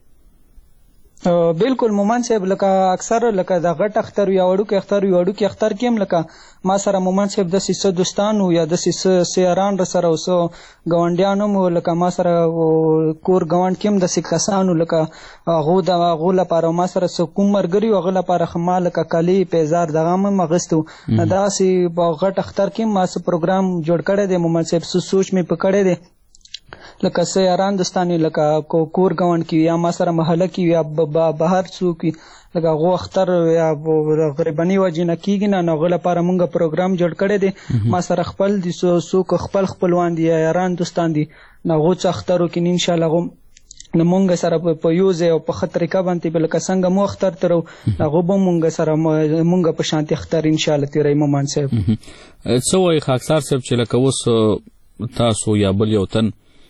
بالکل مومن صاحب لکه اکثر لکه د غټ اختر یا وړو کې اختر کې هم لکه ما سره مومن صاحب د سیسه دوستان او یا د سیسه سیاران سره اوسو غونډیانو مو لکه ما سره کور غوند کې هم د سکسانو لکه غو لپاره ما سره کوم مرګري او غو لپاره خمال لکه کلی پیزار دغه مغستو دا سي غټ اختر کې ما سره پروګرام جوړ کړی دی مومن صاحب سوچ می پکړی دی لکه سیاران دوستانی لکه کور غوند کی یا ما سره محله کی یا بهر څوک لکه غو اختر یا غریبانی وجنه کیږي نه غو لپاره مونږ پروګرام جوړ کړی دی ما سره خپل دي څوک خپلوان دي یاران دوستان دي نه غو څ اخترو کې ان شاء الله غو مونږ سره په یوزه او په خطرې کا باندې بل څنګه مو اختر ترو هغه به مونږ سره مونږ په شانتي اختر ان شاء الله تیرې مومن صاحب څو وای خاکسار صاحب چې لکه وس تاسو یا بل یو تن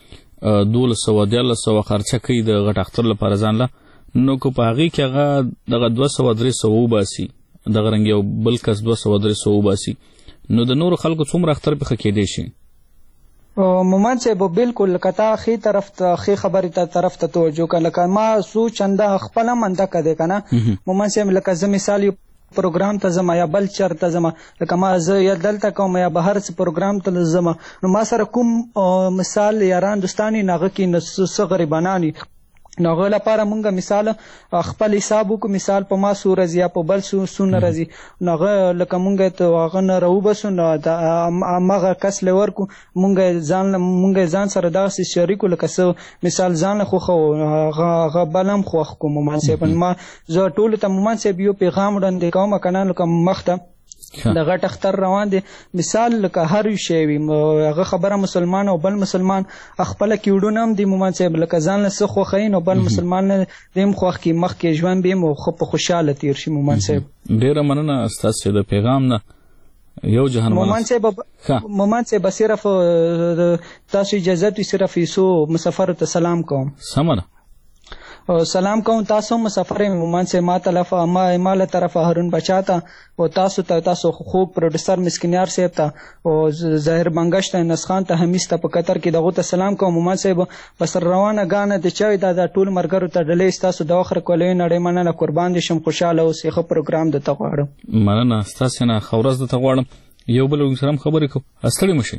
1200 خرچه کوي د غټ اختر لپاره ځان له نو کو په هغه کې هغه دغه 200 وباسي دغه رنګ یو بل کس 200 وباسي نو د نور خلکو څومره اختر په خکې دی شي مومن صاحب بالکل کتا خي طرف ته خي خبرې ته طرف ته توجه کله ما سوچ انده خپل منده کده کنه مومن صاحب لکه زه مثال پروګرام ته زما یا بل چرته زما لکه ما زه یا دلته کوم یا بهر څه پروګرام ته زما نو ما سره کوم مثال یاران دوستانی ناغه کې نس غریبانانی ناغه لپاره مونږه مثال خپل حساب کو مثال په ما سورز یا په بل سون رزي ناغه لکه مونږه ته واغه نه رو بس نو ماغه کس لور کو مونږه ځان سره داسې شریکو لکه سو مثال ځان خو غبلم خو کوم مومن صاحب ما زه ټول ته مومن صاحب یو پیغام وړاندې کوم کنه لکه مخته د غټ اختر روان دي مثال لکه هر شی وي هغه خبره مسلمان او بل مسلمان خپل کیډو نام دی مومن صاحب لکه ځان له خو خین او بل مسلمان دیم خو کې مخ کې ژوند به مو خو په خوشاله تیر شي مومن صاحب ډیره مننه تاسو د پیغام نه یو جهان مومن صاحب صرف تاسو اجازه ته صرف یسو مسافر ته سلام کوم سمره سلام کوم تاسو مسافر مومن سے ما طرف ما له طرف هارون بچاتا او تاسو خوب پروډوسر مسکینیار صاحب ته او ظاهر بنگشت نسخان ته همیست په قطر کې دغه ته سلام کوم مومن صاحب بس روانه غانه د چوي دا ټول مرګرو ته ډلې تاسو د اخر کولې نړۍ مننه قربان دي شم خوشاله او سیخه پروګرام د تغواړم مننه تاسو نه خورز د تغواړم یو بل سلام خبرې کو استړی مشي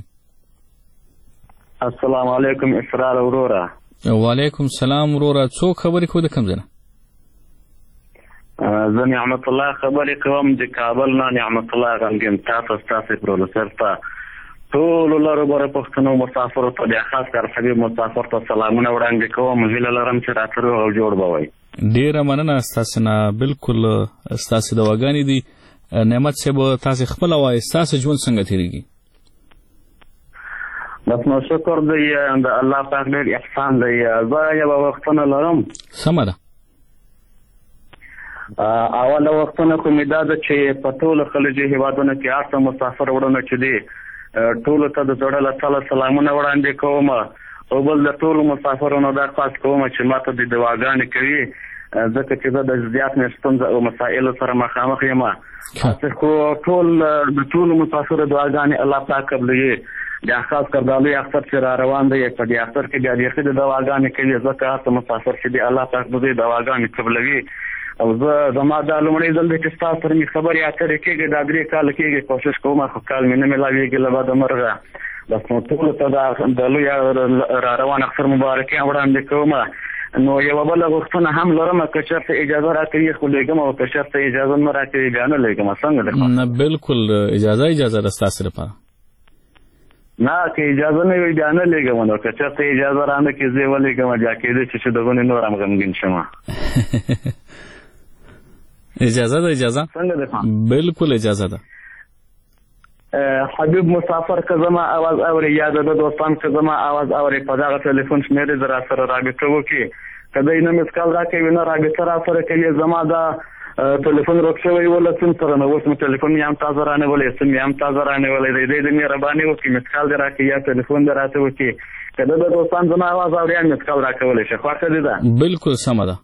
السلام علیکم اسرار اورورا وعلیکم السلام ورورا څو خبرې کو د کوم ځنه زه نعمت الله خبرې کوم د کابل نه نعمت الله غنګم تاسو پروډوسر ته ټول لاره بره پښتنو مسافر ته د خاص کار حبیب مسافر ته سلامونه وړاندې کوم هیله لرم چې راتلو او جوړ بوي ډیره مننه تاسو نه بالکل تاسو د واګانی دي نعمت صاحب تاسو خپل وایي تاسو ژوند څنګه تیریږي؟ بس نو شکر دی د الله پاک ډېر احسان دی. زه یوه وختونه لرم. سمه ده. اوله وختونه خو مې دا ده چې په ټولو خلیجي هېوادونو کې هر څه مسافر وروڼه چې دي ټولو ته د زړه له تله سلامونه وړاندې کوم او بل د ټولو مسافرونو دا خواست کوم چې ماته د دعاګانې کوي ځکه چې زه د زیات مې ستونزه او مسایلو سره مخامخ یم. خو ټول د ټولو مسافرو دعاګانې الله پاک قبلوي. بیا خاص کر دا لوی اختر چې را روان دی په دې اختر کې بیا بیخي د دعاګانې کوي ځکه هر څه مسافر چې دی الله پاک د دوی دعاګانې قبلوي. او زه زما دا لومړی ځل دی چې ستا سره مې خبرې اترې کېږي دا 3 کاله کېږي کوشش کوم خو کال مې نه میلاویږي له بعده مرغه. بس نو ټولو ته د لوی را روان اختر مبارکي وړاندې کوم. نو یوه بله غوښتنه هم لرم که چېرته اجازه راکوي خو لیږم او که چېرته اجازه نه راکوي بیا نه لیږم. څنګه ده؟ نه بلکل اجازه ده ستاسو لپاره. نه که اجازه نه وي بیا نه لیږم نو که چېرته اجازه رانه کړي زه یې ولیږم بیا کېدای شي چې دغونې نور هم غمګین شم. اجازه ده څنګه ده؟ بلکل اجازه ده. حبیب مسافر که زما आवाज اوري یا د دوستان که زما आवाज اوري په دغه ټلیفون شمېرې د را سره رابطه وکړي که دی نه مس کال راکوي نه رابطه را سره کوي زما دا ټلیفون روک شوی وله سیم سره نه اوس مې ټلیفون مې هم تازه رانیولی سیم مې هم تازه رانیولی دی دی د مهرباني وکړي مس کال دې راکړي یا ټلیفون دې راته وکړي که د دوستان زما आवाज اوري هم مس کال راکولی شي. خوښه دې ده؟ بلکل سمه ده.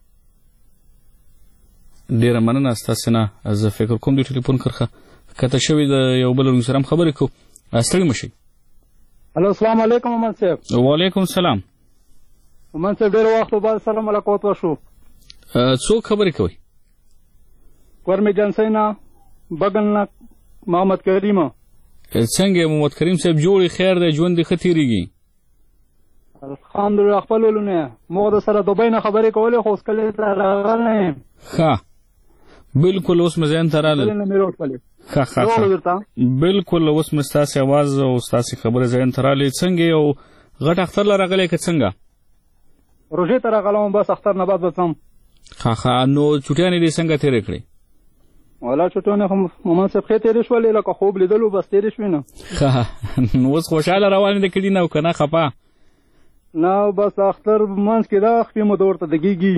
ډېره مننه ستاسې نه. زه فکر کوم د ټلیفون کرښه کته شوې د یو بل سره هم خبرې کوو. ستړي مه شئ. هلو السلام علیکم محمد صاحب. وعلیکم السلام. محمد صاحب ډېر وخت بعد سره ملاقات وشو. څوک خبرې کوي؟ ورمې جنسۍ نه بغل نه محمد کریم. څنګه محمد کریم صاحب جوړې خیر دی ژوند دې ښه تېرېږي؟ الحمدلله خپل ولونه موږ د سره دوبۍ نه خبرې کولې خو اوس کله راغلی یم. ښه بلکل اوس مې ذهن ته راغلل. ښه بلکل اوس مې ستاسې اواز او ستاسې خبرې ذهن ته راغلې. څنګه یو غټ اختر له راغلی که څنګه؟ روژې ته راغلم بس اختر نه بعد به ځم. ښه نو چوټیانې دې څنګه تېرې کړې؟ والا چوټیانې خو محمد صاحب ښې تېرې شولې لکه خوب لیدلو بس تېرې شوې نه. ښه نو اوس خوشحاله روانې دې کړي نه او که نه خفه؟ نه بس د اختر منځ کې دا خپې مو د ورته دګېږي.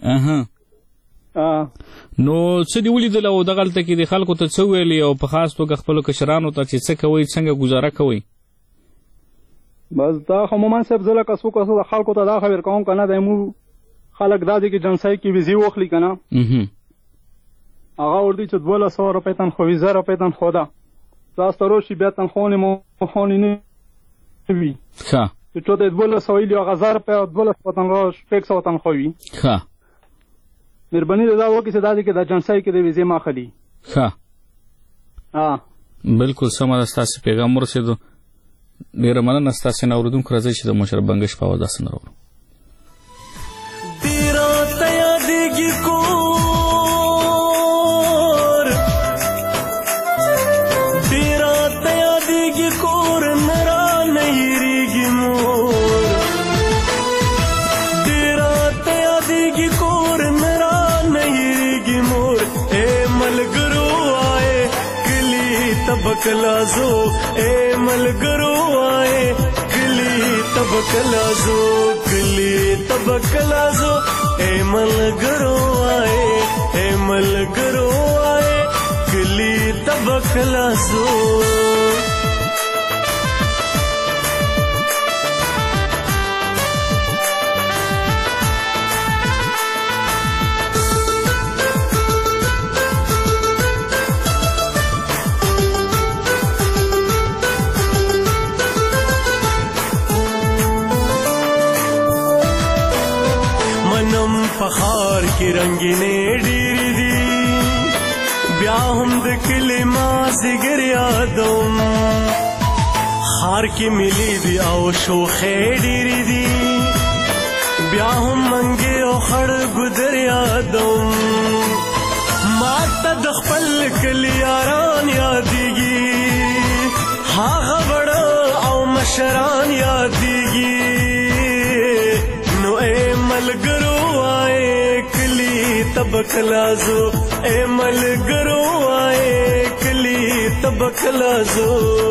نو څه دې ولیدل او دغلته کې د خلکو ته څه ویلي او په خاص توګه خپلو کشرانو ته چې څه کوئ څنګه ګزاره کوئ؟ بس دا خو محمد صاحب زه لکه څوک د خلکو ته دا خبر کوم که نه دی مو خلک دا دي چې جنسۍ کې ویزې واخلي که نه هغه ورځي چې 1200 روپۍ تنخوا ویزه روپۍ تنخوا ده تاسو ته راشي بیا تنخواونې موخواونې نه وي ښه چې چا ته 1200 ویلي هغه 1000 روپۍ او 1200 تنخوا 600 تنخوا وي ښه مهرباني دا وکړي چې دا دي کې د جنسۍ کې د ویزې ما اخلي. ښه بلکل سمه ده. ستاسې پیغام ورسېدو. ډېره مننه ستاسې نه اورېدونکو. راځئ چې د مشرف بنګش په اواز داسې نه راوړو. کلازو اے ملګرو آئے کلی تب کلازو کلی تب کلازو اے ملګرو آئے اے ملګرو آئے کلی تب کلازو پخار کی رنگینې ډېرې دي بیا هم د کلي مازدیګر یادوم خار کې ملي دي او شوخې ډېرې دي بیا هم منګې او خړ ګودر یادوم ما ته د خپل کلي یاران یادېږي هغه وړه او مشران یادېږي نو اے ملګرو तब कलाजो ए मलगरो आए कली तब कलाजो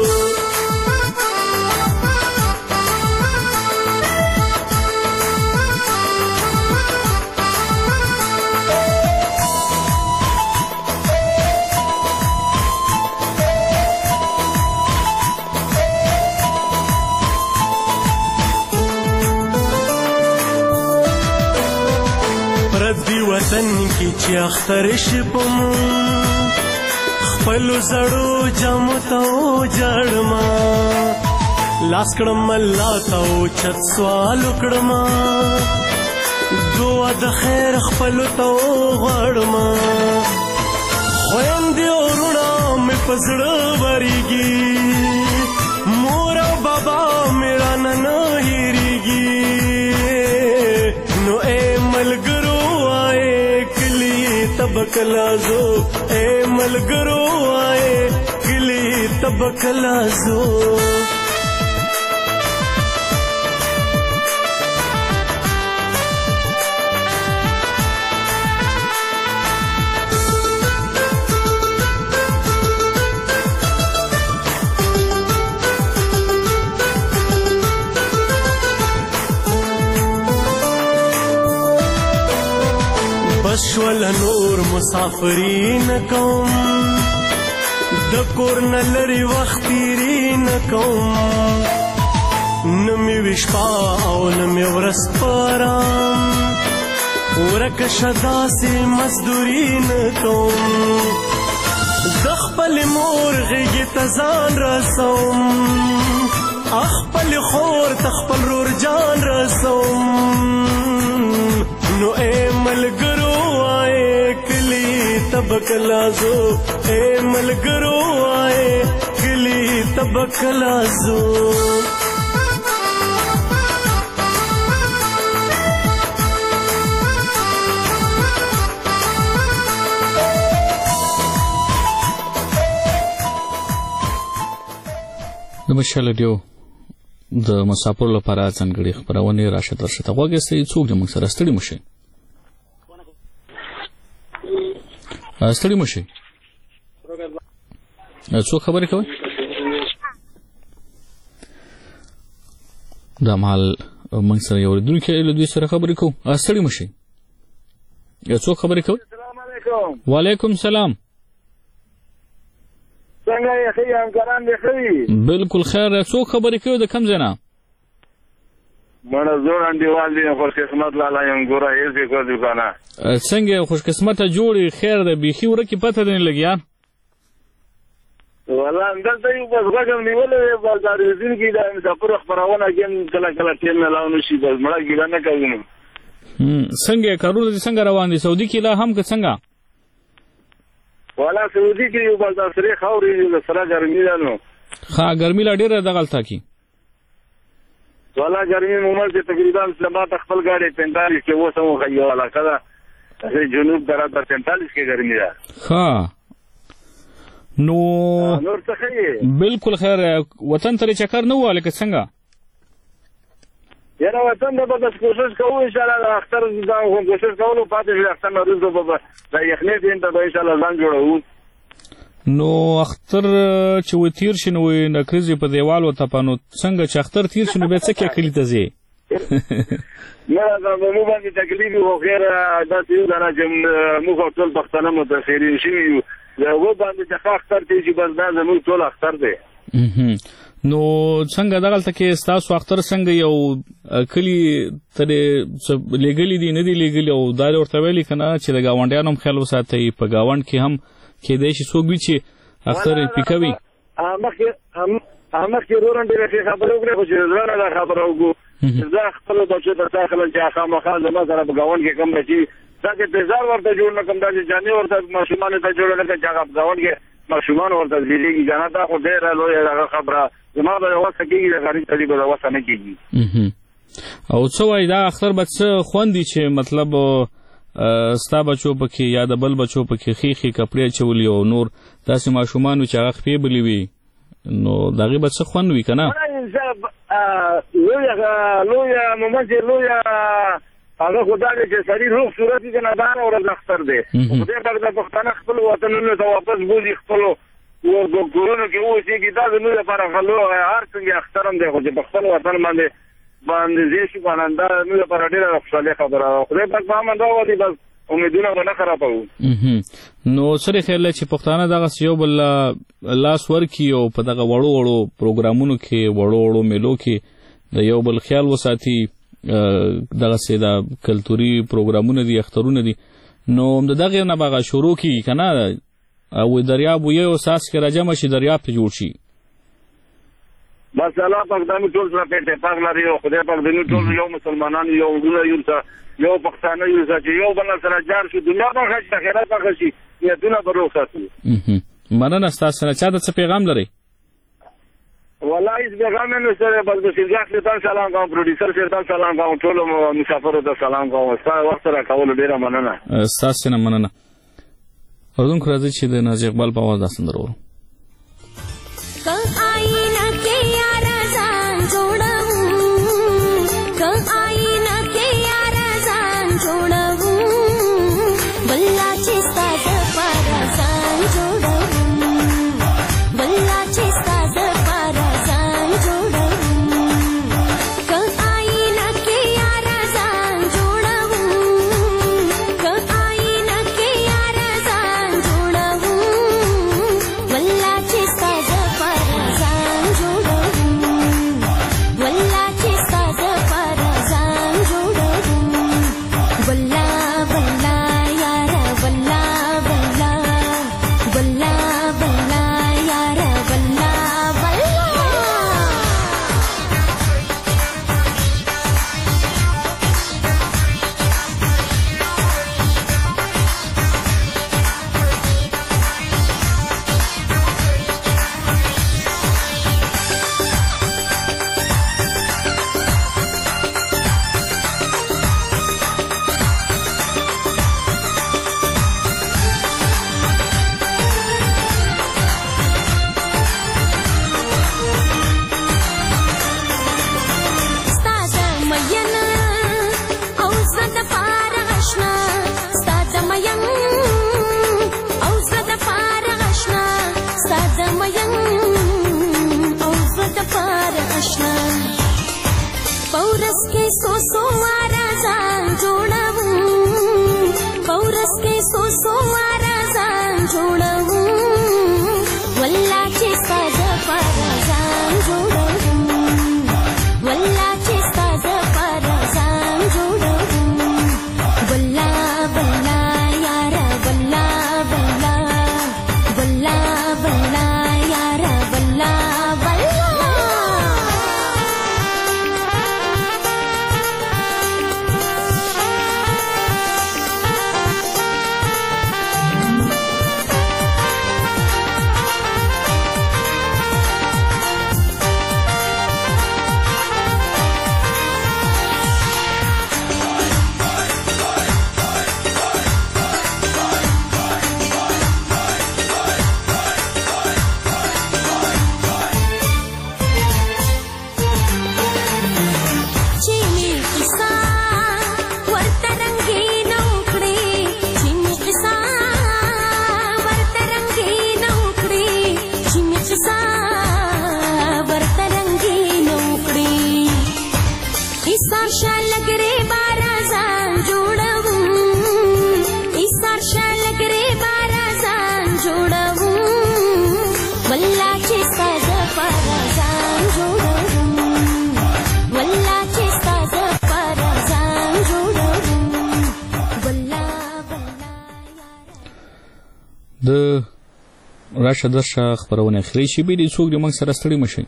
وطن کی چې اختر شپم خپل زړو جامو ته جړما لاس کړم الله ته چت سوال کړم دعا د خیر خپل ته غړما خويندې ورونه مې پزړه وريږي مور او بابا میرا نن هېریږي نو اے ملګرو तब कलाजो ए मलगरो आए किली तब कलाजो بشول نور مسافرین کوم د کور نه لري وخت تیرین کوم نمی وشپا او نمی ورس پارام ورک شدا سی مزدورین کوم د خپل مور غیږ ته ځان رسوم خپل خور ته خپل رور جان رسوم نو اے ملګرو तब कलाजो ए मलगरो आए किली तब कलाजो د مشال ډیو د مسافر لپاره ځانګړي خبرونه راشد درشته غوږی سي څوک د موږ سره ستړي مشي ستړي مشي څو خبرې کوي دا مال موږ سره یو ورته له دوی سره خبرې کوو ستړي مشي څو خبرې کوي السلام علیکم وعلیکم السلام څنګه یې خیام ګران دي خی بالکل خیر څو خبرې کوي د کم ځنا مړه زوړ انډیوال دي خوش قسمت لاله یم ګوره هیڅ به کو دکانه څنګه خوش قسمته جوړي خیر ده بيخي ورکی پته نه لګیا ولا اندل ته یو بس غږم نیولې بازار دین کې دا مسافر خبرونه کې کله کله ټیم نه لاونه شي بس مړه ګیله نه کوي څنګه کارونه څنګه روان دي سعودي کې لا هم که څنګه ولا سعودي کې یو بازار سره خوري سره ګرمي ده نو ها ګرمي لا ډیره دغلطه کی والا ګرمي مومل چې تقریبا سبا خپل گاډي 45 کې وسو غيو علاقه ده جنوب درته 45 کې ګرمي ده ها نو نور څه خیر بالکل خیر وطن ته چکر نه واله که څنګه یاره وطن د بس کوشش کوو ان شاء الله اختر دا کوشش کوو پاتې شي اختر نو د بابا دا یخنې دین ته ان شاء الله ځان جوړو نو اختر چې و تیر شنو نکرزي په دیوال وته پانو څنګه چې اختر تیر شنو به څه کې کلی ته زی نه دا مو باندې تکلیف او غیر دا چې دا چې موږ ټول پښتانه متخیرین شي دا و باندې چې اختر ته چې بس دا زموږ ټول اختر دی نو څنګه دغلته کې تاسو اختر څنګه یو کلی ته لګلی دي نه دي لګلی او دا ورته ویلي کنه چې د گاونډیانو خیال وساتئ په گاوند کې هم کې دای شي څوک وي چې اختر پیکوي مخکې رورن ډېرې خبرې وکړې خو چې زړه نه خبره وکړو زه خپل بچو ته داخله چې خامخا زما سره په ګاونډ کې کم بچي دا چې تیزار ورته جوړ نه کم دا چې جانې ورته ماشومانو ته جوړ نه کړي چې هغه په ګاونډ کې ماشومان ورته لیږي جانا دا خو ډېره لویه خبره زما به وسه کېږي د غریب سړي به وسه نه کېږي او څه وایي دا اختر به څه خوند دي چې مطلب ستا بچو پکې یا د بل بچو پکې خیخي کپړې چولي او نور داسې ماشومانو چې هغه خپې بلې وي نو دغه به څه خوند وي که نه لویه مومن چې لویه هغه خدا دې چې سړي روغ صورت کې نه دار او اختر دی خدای پاک د پښتانه خپل وطنونو ته واپس بوزي خپل کورونو کې اوسېږي دا زموږ لپاره غلو هر څنګه اختر هم دی خو چې په خپل وطن باندې زی شي باندې دا زموږ لپاره ډېره خوشحالي خبره ده خدای پاک به امن راولي بس امیدونه به نه خرابوو نو سره خیال چې پښتانه دغه یو بل لاس ورکي او په دغه وړو وړو پروګرامونو کې وړو وړو میلو کې د یو بل خیال وساتي دغه سي دا کلتوري پروګرامونه دي اخترونه دي نو دغه نه باغه شروع کی کنه او دریاب یو اساس کې راجم شي دریاب ته جوړ شي بس الله پاک دمو ټول سره په اتفاق لري او خدای پاک دمو ټول یو مسلمانان یو یو پښتانه یو چې یو بل سره جار شي دنیا په خښ ته خیرات په خښي یا دنیا په روخ ساتي مننه تاسو سره چا د څه پیغام لري والله هیڅ پیغام نه سره بس د سیاست ته سلام کوم پروډوسر ته سلام کوم ټول مسافر ته سلام کوم تاسو وخت را کول ډیره مننه تاسو نه مننه اردوونکو راځي چې د نازي اقبال په आवाज دا سندره ورو د راشه درشه خبرونه اخري شي به دي څوک د موږ سره ستړي مشي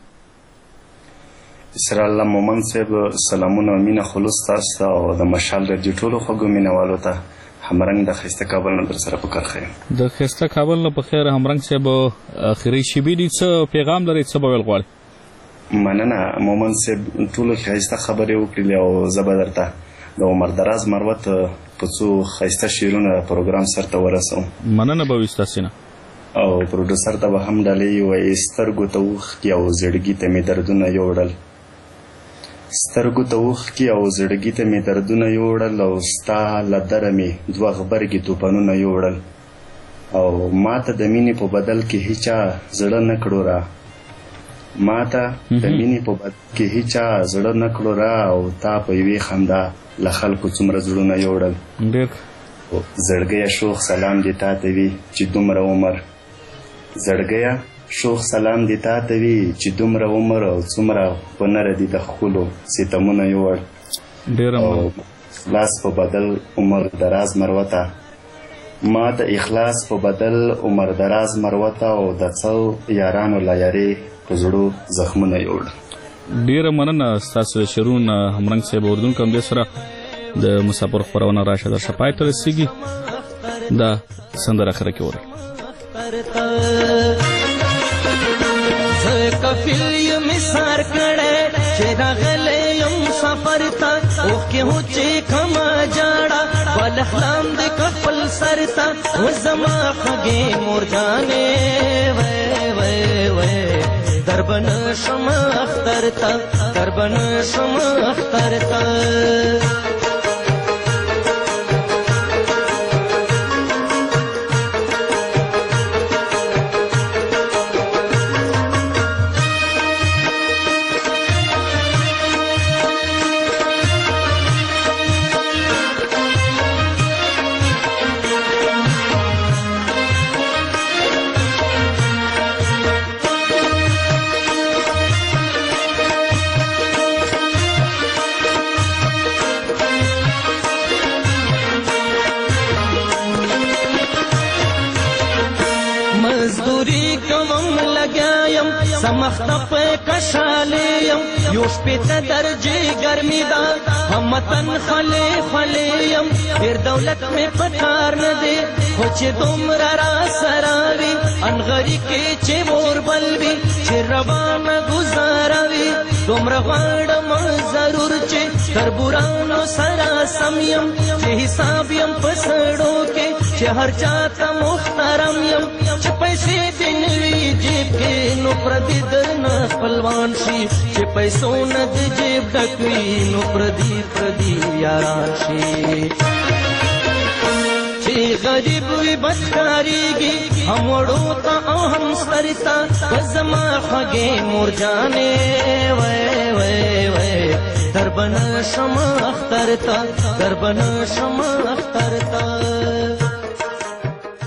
سره الله مومن صاحب سلامونه مینه خلوص تاسو او د مشال د ټولو خوګو مینوالو ته همرنګ د خسته کابل نه در سره پکار خیم د خسته کابل نه په خیر همرنګ صاحب اخري شي به دي څه پیغام لري څه به ویل غواړي مننه مومن صاحب ټولو خسته خبرې وکړې او زبردرته د عمر دراز مروت په څو خسته شیرونه پروګرام سره ورسوم مننه به وستاسینه او پروډوسر ته به هم ډالې وای سترګو ته وخت او زړګي ته می دردونه یوړل سترګو ته اوښکې او زړګي ته مې دردونه یوړل او ستا له دره مې 2 غبرګې توپانونه یوړل او ما ته د مینې په بدل کې هیچا زړه نه کړو را ما ته د مینې په بدل کې هیچا زړه نه کړو را او تا په یوې خندا له خلکو څومره زړونه یوړل زړګیه شوخ سلام دې تا ته وي چې دومره عمر زړګیه شوخ سلام دې تا ته وي چې دومره عمر او څومره هنر دې د ښکلو ستمونه یوړ او اخلاص په بدل عمر دراز مروته ما د اخلاص په بدل عمر دراز مروته او د څو یارانو له یارې په زړو زخمونه یوړ. ډیره مننه ستاسو د شعرونو همرنګ صاحب اردوونکو همدې سره د مسافر خپرونه راشه در شپای ته رسیږي دا سندره اخره کې وره کفیل یم سار کړه چې راغلی یم سفر ته اوخ کې هو چې کما جاړه بل خلام د خپل سر ته و زما خوږې مور جانې وای وای وای دربن شم اختر ته دربن شم اختر ته سمخت په کشالیم یو شپته درجه ګرمي دا همتن خله خلیم ډیر دولت می پکار نه دی خو چې دومره را سراوي انغری کې چې مور بلوي چې روانه گزاروي دومره غواړم ضرور چې تربورانو سره سمیم چې حساب یم پسړو کې چې هر چاته محترم یم چې پیسې دنوي جیب کې نو پردي درنه خپلوان شي چې پیسو نه د جیب ډکوي نو پردي یاران شي چې غریب وي بدکاریږي هم وړو ته او هم ستر ته زما خوږې مور جانې وای وای وای دربن شم اختر ته دربن شم اختر ته